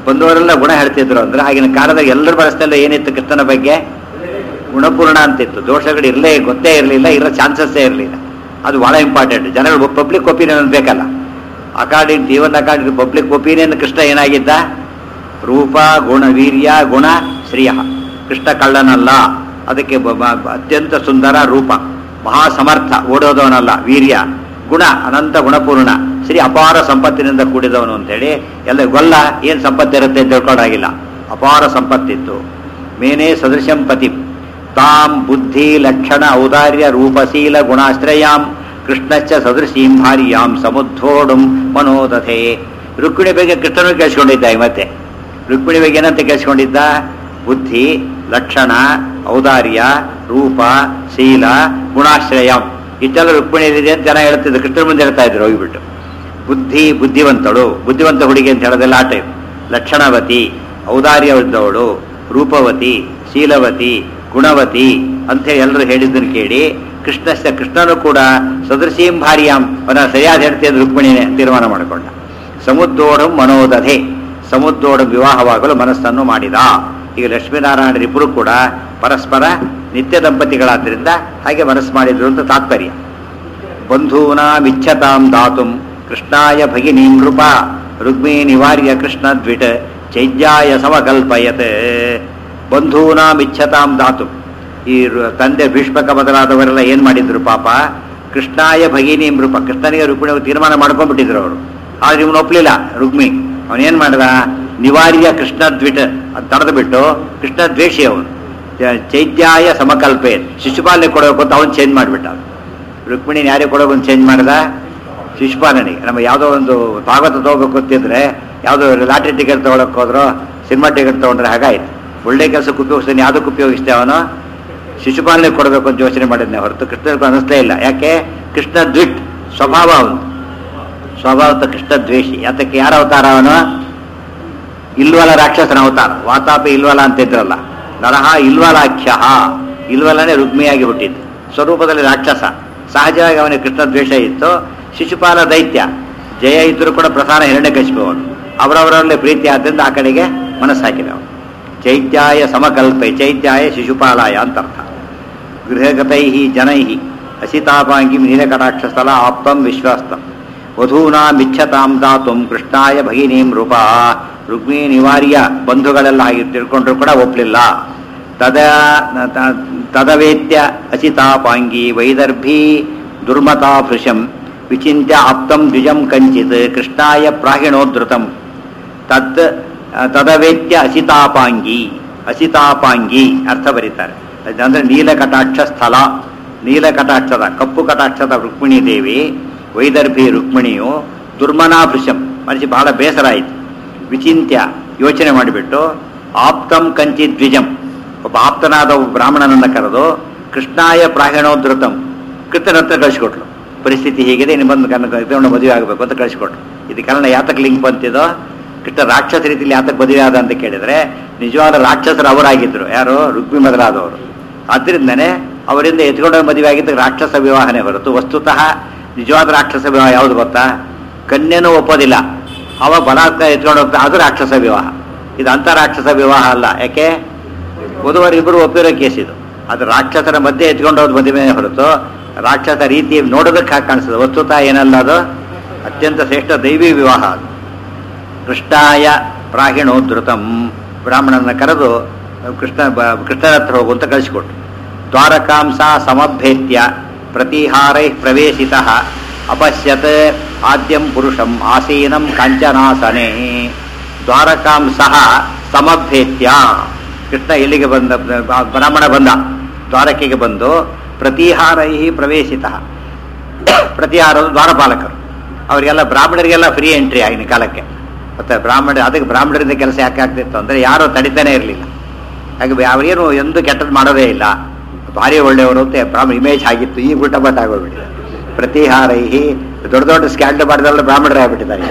ಬಂದವರೆಲ್ಲ ಗುಣ ಹೇಳ್ತಿದ್ರು ಅಂದ್ರೆ ಆಗಿನ ಕಾಲದಾಗ ಎಲ್ಲರ ಬಳಸ್ತೆಲ್ಲ ಏನಿತ್ತು ಕೃಷ್ಣನ ಬಗ್ಗೆ ಗುಣಪೂರ್ಣ ಅಂತಿತ್ತು. ದೋಷಗಳು ಇರಲೇ ಗೊತ್ತೇ ಇರಲಿಲ್ಲ, ಇರೋ ಚಾನ್ಸಸ್ಸೇ ಇರಲಿಲ್ಲ. ಅದು ಬಹಳ ಇಂಪಾರ್ಟೆಂಟ್. ಜನಗಳು ಪಬ್ಲಿಕ್ ಒಪಿನಿಯನ್ ಬೇಕಲ್ಲ. According even according public opinion Krishna ಏನಾಗಿದ್ದ? ರೂಪ ಗುಣ ವೀರ್ಯ ಗುಣ ಶ್ರಿಯ. ಕೃಷ್ಣ ಕಳ್ಳನಲ್ಲ, ಅದಕ್ಕೆ ಅತ್ಯಂತ ಸುಂದರ ರೂಪ, ಮಹಾ ಸಮರ್ಥ, ಓಡೋದವನಲ್ಲ, ವೀರ್ಯ ಗುಣ ಅನಂತ ಗುಣಪೂರ್ಣ, ಶ್ರೀ ಅಪಾರ ಸಂಪತ್ತಿನಿಂದ ಕೂಡಿದವನು ಅಂತೇಳಿ ಎಲ್ಲ ಗೊಲ್ಲ ಏನು ಸಂಪತ್ತಿರುತ್ತೆ ಅಂತ ತಿಳ್ಕೊಳ್ಳಾಗಿಲ್ಲ. ಅಪಾರ ಸಂಪತ್ತಿತ್ತು. ಮೇನೇ ಸದೃಶಂ ಪತಿ ತಾಂ ಬುದ್ಧಿ ಲಕ್ಷಣ ಔದಾರ್ಯ ರೂಪಶೀಲ ಗುಣಾಶ್ರಯಾಂ ಕೃಷ್ಣಶ್ಚ ಸದೃಶೀಂ ಭಾರ್ಯಾಂ ಸಮುದ್ಧೋಡುಂ ಮನೋದಥೆ. ರುಕ್ಮಿಣಿ ಬಗ್ಗೆ ಕೃಷ್ಣನು ಕೇಳಿಸ್ಕೊಂಡಿದ್ದ. ಮತ್ತೆ ರುಕ್ಮಿಣಿ ಬಗ್ಗೆ ಏನಂತ ಕೇಳಿಸ್ಕೊಂಡಿದ್ದ? ಬುದ್ಧಿ ಲಕ್ಷಣ ಔದಾರ್ಯ ರೂಪ ಶೀಲ ಗುಣಾಶ್ರಯಂ ಇಷ್ಟೆಲ್ಲ ರುಕ್ಮಿಣಿಯಲ್ಲಿದೆ ಅಂತ ಜನ ಹೇಳ್ತಿದ್ರು. ಕೃಷ್ಣನ ಮುಂದೆ ಹೇಳ್ತಾ ಇದ್ರು ಹೋಗಿಬಿಟ್ಟು. ಬುದ್ಧಿ ಬುದ್ಧಿವಂತಳು, ಬುದ್ಧಿವಂತ ಹುಡುಗಿ ಅಂತ ಹೇಳೋದೆಲ್ಲ ಆ ಟೈಪ್. ಲಕ್ಷಣವತಿ ಔದಾರ್ಯವಿದ್ದವಳು, ರೂಪವತಿ ಶೀಲವತಿ ಗುಣವತಿ ಅಂಥೇಳಿ ಎಲ್ಲರೂ ಹೇಳಿದ್ದನ್ನು ಕೇಳಿ ಕೃಷ್ಣಶ್ಚ ಕೃಷ್ಣನು ಕೂಡ ಸದೃಶೀಂ ಭಾರ್ಯಾಂ ಅವನ ಸರಿಯಾದ ಹೆಂಡತಿ ಅಂತ ರುಕ್ಮಿಣಿನೇ ತೀರ್ಮಾನ ಮಾಡಿಕೊಂಡ. ಸಮುದ್ರೋಢಂ ಮನೋದಧೆ, ಸಮುದ್ರೋಢ ವಿವಾಹವಾಗಲು ಮನಸ್ಸನ್ನು ಮಾಡಿದ. ಈಗ ಲಕ್ಷ್ಮೀನಾರಾಯಣರಿಬ್ಬರು ಕೂಡ ಪರಸ್ಪರ ನಿತ್ಯ ದಂಪತಿಗಳಾದ್ದರಿಂದ ಹಾಗೆ ಮನಸ್ಸು ಮಾಡಿದ್ರು ಅಂತ ತಾತ್ಪರ್ಯ. ಬಂಧೂನಾಮಿಚ್ಛತಾಂ ದಾತುಂ ಕೃಷ್ಣಾಯ ಭಗಿನೀಂ ನೃಪ ರುಕ್ಮೀ ನಿವಾರ್ಯ ಕೃಷ್ಣ ದ್ವಿಟ್ ಚೈಜ್ಯಾಯ ಸಮಕಲ್ಪಯತ್. ಬಂಧೂನಾಮಿಚ್ಛತಾಂ ದಾತುಂ, ಈ ತಂದೆ ಭೀಷ್ಮಕ ಮೊದಲಾದವರೆಲ್ಲ ಏನು ಮಾಡಿದ್ರು ಪಾಪ? ಕೃಷ್ಣಾಯ ಭಗಿನೀಂ ನೃಪ, ಕೃಷ್ಣನಿಗೆ ರುಕ್ಮಿಣಿಗೆ ತೀರ್ಮಾನ ಮಾಡ್ಕೊಂಡ್ಬಿಟ್ಟಿದ್ರು ಅವರು. ಆದ್ರೆ ಇವನು ಒಪ್ಪಲಿಲ್ಲ ರುಕ್ಮಿ. ಅವನೇನು ಮಾಡಿದ? ನಿವಾರ್ಯ ಕೃಷ್ಣ ದ್ವಿಟ್ ಅದು ತಡೆದು ಬಿಟ್ಟು ಕೃಷ್ಣ ದ್ವೇಷಿ ಅವನು. ಚೈತ್ಯಾಯ ಸಮಕಲ್ಪೆ, ಶಿಶುಪಾಲನೆ ಕೊಡಬೇಕು ಅಂತ ಅವನು ಚೇಂಜ್ ಮಾಡಿಬಿಟ್ಟ. ರುಕ್ಮಿಣಿನ ಯಾರಿಗೆ ಕೊಡೋಕೆ ಒಂದು ಚೇಂಜ್ ಮಾಡಿದ? ಶಿಶುಪಾಲನಿಗೆ. ನಮ್ಮ ಯಾವುದೋ ಒಂದು ಭಾಗವತ ತಗೋಬೇಕು ಅಂತಿದ್ರೆ ಯಾವುದೋ ಲಾಟ್ರಿ ಟಿಕೆಟ್ ತೊಗೊಳಕ್ಕೆ ಹೋದ್ರು, ಸಿನಿಮಾ ಟಿಕೆಟ್ ತೊಗೊಂಡ್ರೆ ಹಾಗಾಯ್ತು. ಒಳ್ಳೆ ಕೆಲಸಕ್ಕೆ ಉಪಯೋಗಿಸ್ತಾನೆ, ಯಾವುದಕ್ಕೆ ಉಪಯೋಗಿಸ್ತೇ ಅವನು? ಶಿಶುಪಾಲನೆ ಕೊಡಬೇಕು ಅಂತ ಯೋಚನೆ ಮಾಡಿದ್ನೆ ಹೊರತು ಕೃಷ್ಣನಿಗೆ ಅನ್ನಿಸ್ಲೇ ಇಲ್ಲ. ಯಾಕೆ? ಕೃಷ್ಣ ದ್ವಿಟ್ ಸ್ವಭಾವ ಅವನು, ಸ್ವಭಾವತ ಕೃಷ್ಣ ದ್ವೇಷಿ. ಯಾತಕ್ಕೆ? ಯಾರ ಅವತಾರ ಅವನು? ಇಲ್ವಲ ರಾಕ್ಷಸನ ಅವತಾರ. ವಾತಾಪಿ ಇಲ್ವಲ ಅಂತಿದ್ರಲ್ಲ, ನರಹ ಇಲ್ವಲಾಖ್ಯ. ಇಲ್ವಲನೇ ರುಗ್ಮಿಯಾಗಿ ಹುಟ್ಟಿದ್ದು, ಸ್ವರೂಪದಲ್ಲಿ ರಾಕ್ಷಸ. ಸಹಜವಾಗಿ ಅವನಿಗೆ ಕೃಷ್ಣ ದ್ವೇಷ ಇತ್ತು. ಶಿಶುಪಾಲ ದೈತ್ಯ, ಜಯ ಇದ್ದರೂ ಕೂಡ ಪ್ರಧಾನ ಹಿರಣ್ಯಕಶಿಪುವನು. ಅವರವರಲ್ಲೇ ಪ್ರೀತಿ ಆದ್ದರಿಂದ ಆ ಕಡೆಗೆ ಮನಸ್ಸು ಹಾಕಿದವನು. ಚೈತ್ಯಾಯ ಸಮಕಲ್ಪೆ, ಚೈತ್ಯಾಯ ಶಿಶುಪಾಲಾಯ ಅಂತರ್ಥ. ಗೃಹಗತೈ ಜನೈ ಅಸಿತಾಪಾಂಗಿ ನೀಲಕಟಾಕ್ಷಸ್ಥಲ ಆಪ್ತಂ ವಿಶ್ವಾಸ್ತಂ ವಧೂನಾಮಿಚ್ಛತಾಂ ದಾತುಂ ಕೃಷ್ಣಾಯ ಭಗಿನೀಂ ರೂಪ. ರುಕ್ಮಿ ನಿವಾರ್ಯ ಬಂಧುಗಳೆಲ್ಲ ಹಾಗೆ ತಿಳ್ಕೊಂಡ್ರು ಕೂಡ ಒಪ್ಪಲಿಲ್ಲ. ತದ ತದವೇತ್ಯ ಅಸಿತಾಪಾಂಗಿ ವೈದರ್ಭಿ ದುರ್ಮತಾಭೃಶಂ ವಿಚಿಂತ್ಯ ಆಪ್ತಂ ದ್ವಿಜಂ ಕಂಚಿತ್ ಕೃಷ್ಣಾಯ ಪ್ರಾಹಿಣೋದ್ಧೃತಂ. ತತ್ ತದವೇತ್ಯ ಅಸಿತಾಪಾಂಗಿ, ಅಸಿತಾಪಾಂಗಿ ಅರ್ಥ ಬರೀತಾರೆ. ಅಂದರೆ ನೀಲಕಟಾಕ್ಷ ಸ್ಥಳ, ನೀಲಕಟಾಕ್ಷದ ಕಪ್ಪು ಕಟಾಕ್ಷದ ರುಕ್ಮಿಣಿ ದೇವಿ, ವೈದರ್ಭಿ ರುಕ್ಮಿಣಿಯು, ದುರ್ಮನಾಭೃಶಂ ಮನಸ್ಸಿ ಬಹಳ ಬೇಸರ ಆಯಿತು. ವಿಚಿಂತ್ಯ ಯೋಚನೆ ಮಾಡಿಬಿಟ್ಟು ಆಪ್ತಂ ಕಂಚಿತ್ ದ್ವಿಜಂ, ಒಬ್ಬ ಆಪ್ತನಾದ ಬ್ರಾಹ್ಮಣನನ್ನು ಕರೆದು ಕೃಷ್ಣಾಯ ಪ್ರಾಹಿಣೋದ್ಧೃತಂ ಕೃಷ್ಣನ ಹತ್ರ ಕಳಿಸ್ಕೊಟ್ರು. ಪರಿಸ್ಥಿತಿ ಹೀಗಿದೆ, ನಿಮ್ಮನ್ನು ಕನ್ನ ಮದುವೆ ಆಗಬೇಕು ಅಂತ ಕಳಿಸ್ಕೊಟ್ರು. ಇದು ಕಾರಣ ಯಾತಕ್ಕೆ ಲಿಂಕ್ ಬಂತಿದೋ? ಕೃಷ್ಣ ರಾಕ್ಷಸ ರೀತಿಯಲ್ಲಿ ಯಾತಕ್ಕೆ ಮದುವೆ ಆದ ಅಂತ ಕೇಳಿದರೆ ನಿಜವಾದ ರಾಕ್ಷಸರು ಅವರಾಗಿದ್ದರು. ಯಾರು? ರುಕ್ಮಿ ಮೊದಲಾದವರು. ಆದ್ದರಿಂದನೇ ಅವರಿಂದ ಎತ್ಕೊಂಡೋಗಿ ಮದುವೆ ಆಗಿದ್ದ ರಾಕ್ಷಸ ವಿವಾಹನೇ ಹೊರತು ವಸ್ತುತಃ ನಿಜವಾದ ರಾಕ್ಷಸ ವಿವಾಹ ಯಾವುದು ಗೊತ್ತಾ? ಕನ್ಯೆನೂ ಒಪ್ಪೋದಿಲ್ಲ, ಅವ ಬಲಾತ್ಕಾರ ಎತ್ಕೊಂಡು ಹೋಗ್ತಾ, ಅದು ರಾಕ್ಷಸ ವಿವಾಹ. ಇದು ಅಂಥ ರಾಕ್ಷಸ ವಿವಾಹ ಅಲ್ಲ. ಯಾಕೆ? ವಧುವರಿಬ್ಬರು ಒಪ್ಪಿರೋ ಕೇಸ್ ಇದು. ಅದು ರಾಕ್ಷಸರ ಮಧ್ಯೆ ಎತ್ಕೊಂಡು ಹೋದ ಮದುವೆ ಹೊರತು ರಾಕ್ಷಸ ರೀತಿ ನೋಡೋದಕ್ಕೆ ಹಾಕಿ ಕಾಣಿಸ್ತದೆ. ವಸ್ತುತಃ ಏನಲ್ಲ, ಅದು ಅತ್ಯಂತ ಶ್ರೇಷ್ಠ ದೈವಿ ವಿವಾಹ. ಅದು ಕೃಷ್ಣಾಯ ಪ್ರಾಹಿಣೋದ್ಧೃತಂ, ಬ್ರಾಹ್ಮಣನ ಕರೆದು ಕೃಷ್ಣ ಕೃಷ್ಣನ ಹತ್ರ ಹೋಗು ಅಂತ ಕಳಿಸಿಕೊಟ್ರು. ದ್ವಾರಕಾಂಸ ಸಮಭ್ಯೇತ್ಯ ಪ್ರತಿಹಾರೈ ಪ್ರವೇಶಿತ ಅಪಶ್ಯತ್ ಆದ್ಯಂ ಪುರುಷಂ ಆಸೀನಂ ಕಾಂಚನಾಸನೆ. ದ್ವಾರಕಾಂಸ ಸಮಭ್ಯೇತ್ಯ, ಕೃಷ್ಣ ಎಲ್ಲಿಗೆ ಬಂದ? ಬ್ರಾಹ್ಮಣ ಬಂದ, ದ್ವಾರಕೆಗೆ ಬಂದು ಪ್ರತಿಹಾರೈ ಪ್ರವೇಶಿತ. ಪ್ರತಿಹಾರರು ದ್ವಾರಪಾಲಕರು, ಅವರಿಗೆಲ್ಲ ಬ್ರಾಹ್ಮಣರಿಗೆಲ್ಲ ಫ್ರೀ ಎಂಟ್ರಿ ಆಗಿನ ಕಾಲಕ್ಕೆ. ಮತ್ತು ಬ್ರಾಹ್ಮಣ, ಅದಕ್ಕೆ ಬ್ರಾಹ್ಮಣರಿಂದ ಕೆಲಸ ಯಾಕೆ ಆಗ್ತಿತ್ತು ಅಂದರೆ ಯಾರೂ ತಡಿತಾನೆ ಇರಲಿಲ್ಲ. ಹಾಗೆ ಅವರೇನು ಎಂದು ಕೆಟ್ಟದ್ದು ಮಾಡೋದೇ ಇಲ್ಲ, ಭಾರಿ ಒಳ್ಳೆಯವರು ಅಂತ ಬ್ರಾಹ್ಮಣ ಇಮೇಜ್ ಆಗಿತ್ತು. ಈಗ ಊಟ ಬಟ್ ಆಗೋಗ್ಬಿಟ್ಟಿದೆ. ಪ್ರತಿಹಾರೈಹಿ ದೊಡ್ಡ ದೊಡ್ಡ ಸ್ಕ್ಯಾಂಡಲ್ ಮಾಡಿದವರೆಲ್ಲ ಬ್ರಾಹ್ಮಣರೇ ಆಗಿಬಿಟ್ಟಿದ್ದಾರೆ.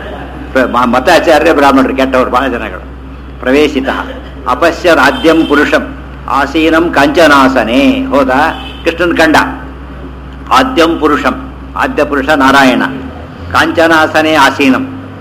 ಮತಾಚಾರ್ಯ ಬ್ರಾಹ್ಮಣರು, ಕೆಟ್ಟವರು ಭಾಳ ಜನಗಳು. ಪ್ರವೇಶಿತ ಅಪಶ್ಯ ರಾಜ್ಯಂ ಪುರುಷಂ ಆಸೀನಂ ಕಾಂಚನಾಸನೆ. ಹೋದ, ಕೃಷ್ಣನ್ ಕಂಡ. ಆದ್ಯಂ ಪುರುಷಂ, ಆದ್ಯ ಪುರುಷ ನಾರಾಯಣ. ಕಾಂಚನಾಸನೆ ಆಸೀನಂ,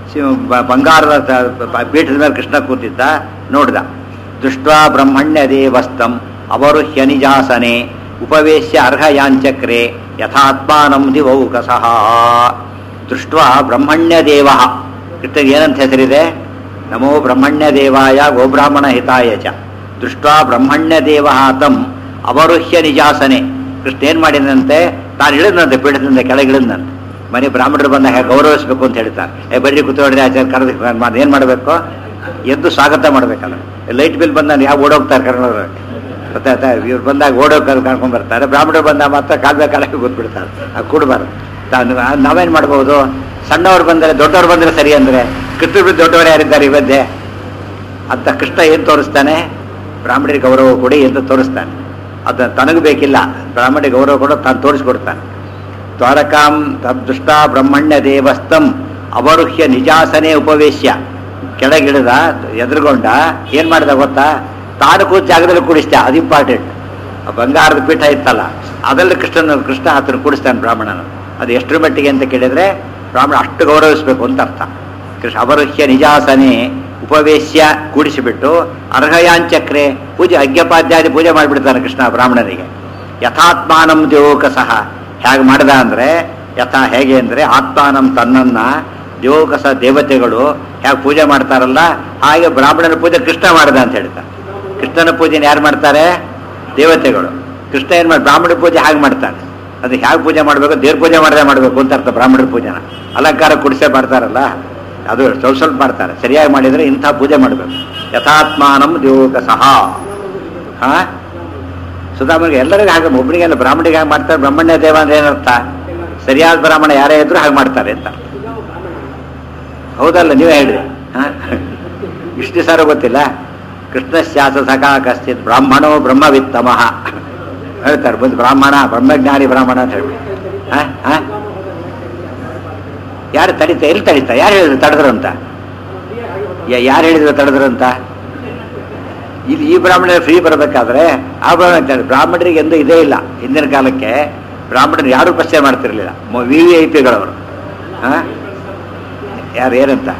ಬಂಗಾರದ ಪೀಠದ ಮೇಲೆ ಕೃಷ್ಣ ಕೂತಿದ್ದ, ನೋಡ್ದ. ದೃಷ್ಟ ಬ್ರಹ್ಮಣ್ಯ ದೇವಸ್ತಂ ಅವರುಹ್ಯ ನಿಜಾಸನೆ ಉಪವೇಶ್ಯ ಅರ್ಹಯಾಂಚಕ್ರೆ ಯಥಾತ್ಮಾನಂ ದಿವೌಕಸಃ. ದೃಷ್ಟ ಬ್ರಹ್ಮಣ್ಯ ದೇವ, ಕೃಷ್ಣಗೆ ಏನಂತ ಹೆಸರಿದೆ? ನಮೋ ಬ್ರಹ್ಮಣ್ಯ ದೇವಾಯ ಗೋಬ್ರಾಹ್ಮಣ ಹಿತಾಯ ಚ. ದೃಷ್ಟ ಬ್ರಹ್ಮಣ್ಯ ದೇವ ತಂ ಅವರುಹ್ಯ ನಿಜಾಸನೆ. ಕೃಷ್ಣ ಏನ್ ಮಾಡಿದಂತೆ? ತಾನು ಇಳಿದಂತೆ ಪೀಠದಿಂದ ಕೆಳಗಿಳಿದಂತೆ. ಮನೆ ಬ್ರಾಹ್ಮಣರು ಬಂದಾಗ ಗೌರವಿಸಬೇಕು ಅಂತ ಹೇಳ್ತಾರೆ. ಏ ಬರ್ರಿ ಕೂತ್ಕೊಳ್ರಿ ಆಚಾರ್ಯ ಕರೆದು ಏನ್ ಮಾಡಬೇಕು? ಎದ್ದು ಸ್ವಾಗತ ಮಾಡ್ಬೇಕಲ್ಲ. ಲೈಟ್ ಬಿಲ್ ಬಂದ ಯಾವ ಓಡೋಗ್ತಾರೆ ಕರ್ನಾಟಕ ಗೊತ್ತಾಯ್ತಾ? ಇವ್ರು ಬಂದಾಗ ಓಡೋಗಿ ಕರ್ಕೊಂಡ್ ಬರ್ತಾರೆ. ಬ್ರಾಹ್ಮಣರು ಬಂದಾಗ ಮಾತ್ರ ಕಾಲ್ಬೇ ಕಾಲಕ್ಕೆ ಕೂತ್ಬಿಡ್ತಾರೆ. ಅದು ಕೂಡಬಾರ್ದು. ನಾವೇನ್ ಮಾಡ್ಬೋದು? ಸಣ್ಣವ್ರು ಬಂದರೆ ದೊಡ್ಡವ್ರು ಬಂದರೆ ಸರಿ ಅಂದ್ರೆ ಕೃಷ್ಣ ದೊಡ್ಡವರು ಯಾರಿದ್ದಾರೆ ಈ ಮಧ್ಯೆ ಅಂತ ಕೃಷ್ಣ ಏನ್ ತೋರಿಸ್ತಾನೆ? ಬ್ರಾಹ್ಮಣರಿಗೆ ಗೌರವ ಕೊಡಿ ಎಂದು ತೋರಿಸ್ತಾನೆ. ಅದು ತನಗೂ ಬೇಕಿಲ್ಲ, ಬ್ರಾಹ್ಮಣರಿಗೆ ಗೌರವ ಕೊಡೋ ತಾನು ತೋರಿಸ್ಕೊಡ್ತಾನೆ. ದ್ವಾರಕಾಂ ತದ್ದುಷ್ಟ ಬ್ರಹ್ಮಣ್ಯ ದೇವಸ್ತಂ ಅವರುಹ್ಯ ನಿಜಾಸನೆ ಉಪವೇಶ್ಯ. ಕೆಳಗಿಳಿದ, ಎದುರುಗೊಂಡ, ಏನ್ ಮಾಡಿದ ಗೊತ್ತಾ? ತಾನು ಕೂತ್ ಜಾಗದಲ್ಲಿ ಕೂಡಿಸ್ತ. ಅದು ಇಂಪಾರ್ಟೆಂಟ್. ಬಂಗಾರದ ಪೀಠ ಇತ್ತಲ್ಲ, ಅದರಲ್ಲಿ ಕೃಷ್ಣನ ಕೃಷ್ಣ ಆತನ ಕೂಡಿಸ್ತಾನೆ ಬ್ರಾಹ್ಮಣನ. ಅದು ಎಷ್ಟರ ಮಟ್ಟಿಗೆ ಅಂತ ಕೇಳಿದ್ರೆ ಬ್ರಾಹ್ಮಣ ಅಷ್ಟು ಗೌರವಿಸಬೇಕು ಅಂತ ಅರ್ಥ. ಕೃಷ್ಣ ಅವರುಹ್ಯ ನಿಜಾಸನೆ ಉಪವೇಶ್ಯ ಕೂಡಿಸಿಬಿಟ್ಟು ಅರ್ಹಯಾಂಚಕ್ರೆ ಪೂಜೆ ಅಜ್ಞಪಾದ್ಯಾದಿ ಪೂಜೆ ಮಾಡಿಬಿಡ್ತಾನೆ ಕೃಷ್ಣ ಬ್ರಾಹ್ಮಣನಿಗೆ. ಯಥಾತ್ಮಾನಂ ದೇವೋಕಸಃ. ಹೇಗೆ ಮಾಡಿದ ಅಂದ್ರೆ ಯಥಾ ಹೇಗೆ ಅಂದ್ರೆ ಆತ್ಮಾನಂ ತನ್ನನ್ನ ದೇವೋಕಸ ದೇವತೆಗಳು ಹೇಗೆ ಪೂಜೆ ಮಾಡ್ತಾರಲ್ಲ ಹಾಗೆ ಬ್ರಾಹ್ಮಣನ ಪೂಜೆ ಕೃಷ್ಣ ಮಾಡಿದ ಅಂತ ಹೇಳ್ತಾರೆ. ಕೃಷ್ಣನ ಪೂಜೆನ ಯಾರು ಮಾಡ್ತಾರೆ? ದೇವತೆಗಳು. ಕೃಷ್ಣ ಏನ್ ಮಾಡಿ ಬ್ರಾಹ್ಮಣ ಪೂಜೆ ಹಾಗೆ ಮಾಡ್ತಾನೆ. ಅದು ಹೇಗೆ ಪೂಜೆ ಮಾಡಬೇಕು? ದೇವ್ರ ಪೂಜೆ ಮಾಡದೆ ಮಾಡಬೇಕು ಅಂತ ಅರ್ಥ. ಬ್ರಾಹ್ಮಣರ ಪೂಜೆನ ಅಲಂಕಾರ ಕುಡಿಸೇ ಮಾಡ್ತಾರಲ್ಲ, ಅದು ಸ್ವಲ್ಪ ಸ್ವಲ್ಪ ಮಾಡ್ತಾರೆ. ಸರಿಯಾಗಿ ಮಾಡಿದ್ರೆ ಇಂಥ ಪೂಜೆ ಮಾಡಬೇಕು. ಯಥಾತ್ಮಾನಂ ದೇವೋಕಸಃ. ಹಾ ಸುಧಾಮನಿಗೆ ಎಲ್ಲರಿಗೂ ಹಾಗೆ, ಒಬ್ಬನಿಗೆಲ್ಲ ಬ್ರಾಹ್ಮಣಿಗೆ ಹಾಗೆ ಮಾಡ್ತಾರೆ. ಬ್ರಹ್ಮಣ್ಯ ದೇವ ಅಂದ್ರೆ ಏನರ್ಥ? ಸರಿಯಾದ ಬ್ರಾಹ್ಮಣ ಯಾರೇ ಇದ್ರು ಹಾಗೆ ಮಾಡ್ತಾರೆ ಅಂತ. ಹೌದಲ್ಲ? ನೀವೇ ಹೇಳಿದೆ. ಹಾ ಇಷ್ಟು ಸಾರ ಗೊತ್ತಿಲ್ಲ. ಕೃಷ್ಣಶ್ಯಾಸ ಸಖಾ ಕಶ್ಚಿತ್ ಬ್ರಾಹ್ಮಣೋ ಬ್ರಹ್ಮವಿತ್ತಮಃ ಹೇಳ್ತಾರೆ. ಬಂದು ಬ್ರಾಹ್ಮಣ ಬ್ರಹ್ಮಜ್ಞಾನಿ ಬ್ರಾಹ್ಮಣ ಅಂತ ಹೇಳ್ಬಿಟ್ಟು ಹಾ ಹಾ ಯಾರು ತಡಿತಾ? ಎಲ್ಲಿ ತಡಿತಾ? ಯಾರು ಹೇಳಿದ್ರು ತಡೆದ್ರಂತ? ಯಾರು ಹೇಳಿದ್ರು ತಡೆದ್ರಂತ? ಇಲ್ಲಿ ಈ ಬ್ರಾಹ್ಮಣ ಫ್ರೀ ಬರಬೇಕಾದ್ರೆ ಆ ಬ್ರಾಹ್ಮಣ ಬ್ರಾಹ್ಮಣರಿಗೆ ಎಂದು ಇದೇ ಇಲ್ಲ. ಹಿಂದಿನ ಕಾಲಕ್ಕೆ ಬ್ರಾಹ್ಮಣರು ಯಾರು ಪರಿಚಯ ಮಾಡ್ತಿರ್ಲಿಲ್ಲ. ವಿ ವಿ ಐ ಪಿಗಳವರು. ಹಾ ಯಾರು ಏನಂತ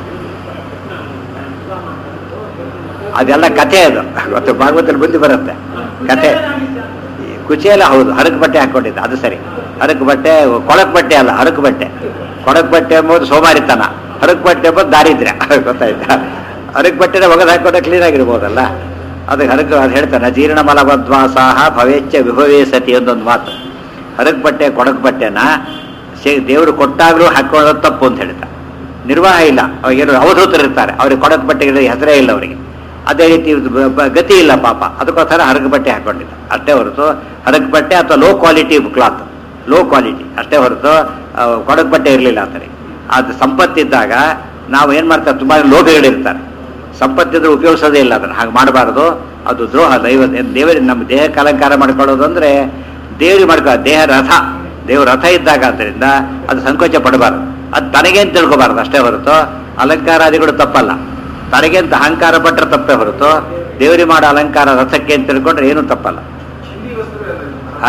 ಅದೆಲ್ಲ ಕಥೆ. ಅದು ಗೊತ್ತು, ಭಾಗವತಲ್ಲಿ ಬುದ್ಧಿ ಬರುತ್ತೆ ಕಥೆ. ಕುಚೇಲ ಹೌದು, ಹರಕು ಬಟ್ಟೆ ಹಾಕೊಂಡಿದ್ದ, ಅದು ಸರಿ. ಹರಕು ಬಟ್ಟೆ, ಕೊಳಕ್ ಬಟ್ಟೆ ಅಲ್ಲ, ಹರಕು ಬಟ್ಟೆ. ಕೊಳಕ್ ಬಟ್ಟೆ ಎಂಬುದು ಸೋಮಾರಿತನ, ಹರಕು ಬಟ್ಟೆ ಎಂಬುದು ದಾರಿದ್ರ್ಯ. ಗೊತ್ತಾಯ್ತಾ? ಹರಕು ಬಟ್ಟೆನ ಒಗದು ಹಾಕೊಂಡ ಕ್ಲೀನ್ ಆಗಿರ್ಬೋದಲ್ಲ, ಅದಕ್ಕೆ ಹರಕು ಅದು ಹೇಳ್ತಾನೆ. ಜೀರ್ಣ ಮಲಬದ್ವಾಸಾಹ ಭವೇಚ್ಛ ವಿಭವೇ ಸತಿ ಒಂದೊಂದು ಮಾತು. ಹರಕು ಬಟ್ಟೆ ಕೊಳಕ್ ಬಟ್ಟೆನ ದೇವರು ಕೊಟ್ಟಾಗ್ಲೂ ಹಾಕೊಳ್ಳೋದು ತಪ್ಪು ಅಂತ ಹೇಳ್ತಾರೆ. ನಿರ್ವಾಹ ಇಲ್ಲ. ಏನು ಅವಧೂತರು ಇರ್ತಾರೆ, ಅವ್ರಿಗೆ ಕೊಡಕ್ ಬಟ್ಟೆಗೆ ಹೆಸರೇ ಇಲ್ಲ ಅವರಿಗೆ. ಅದೇ ರೀತಿ ಗತಿ ಇಲ್ಲ ಪಾಪ, ಅದಕ್ಕೋಸ್ಕರ ಹರಕು ಬಟ್ಟೆ ಹಾಕೊಂಡಿದ್ದ ಅಷ್ಟೇ ಹೊರತು ಹರಕು ಬಟ್ಟೆ ಅಥವಾ low quality cloth, low quality ಅಷ್ಟೇ ಹೊರತು ಕೊಡಕ್ ಬಟ್ಟೆ ಇರಲಿಲ್ಲ ಅಂತಾರೆ. ಅದು ಸಂಪತ್ತಿದ್ದಾಗ ನಾವು ಏನು ಮಾಡ್ತಾರೆ, ತುಂಬ ಲೋಭಿಗಳಿರ್ತಾರೆ. ಸಂಪತ್ತಿದ್ರೆ ಉಪಯೋಗಿಸೋದೇ ಇಲ್ಲ ಅದನ್ನು, ಹಾಗೆ ಮಾಡಬಾರ್ದು. ಅದು ದ್ರೋಹ. ದೈವ ದೇವರಿಗೆ ನಮ್ಮ ದೇಹಕ್ಕೆ ಅಲಂಕಾರ ಮಾಡ್ಕೊಳ್ಳೋದು ಅಂದರೆ ದೇವ್ರಿಗೆ ಮಾಡ್ಕೊ ದೇಹ ರಥ, ದೇವ್ರ ರಥ ಇದ್ದಾಗ ಆದ್ದರಿಂದ ಅದು ಸಂಕೋಚ ಪಡಬಾರ್ದು. ಅದು ತನಗೇನು ತಿಳ್ಕೊಬಾರ್ದು ಅಷ್ಟೇ ಹೊರತು ಅಲಂಕಾರಾದಿಗಳು ತಪ್ಪಲ್ಲ. ತನಗೇಂತ ಅಹಂಕಾರ ಪಟ್ಟರೆ ತಪ್ಪೇ ಹೊರತು ದೇವರಿಗೆ ಮಾಡೋ ಅಲಂಕಾರ ರಥಕ್ಕೆ ಅಂತ ತಿಳ್ಕೊಂಡ್ರೆ ಏನೂ ತಪ್ಪಲ್ಲ. ಹಾ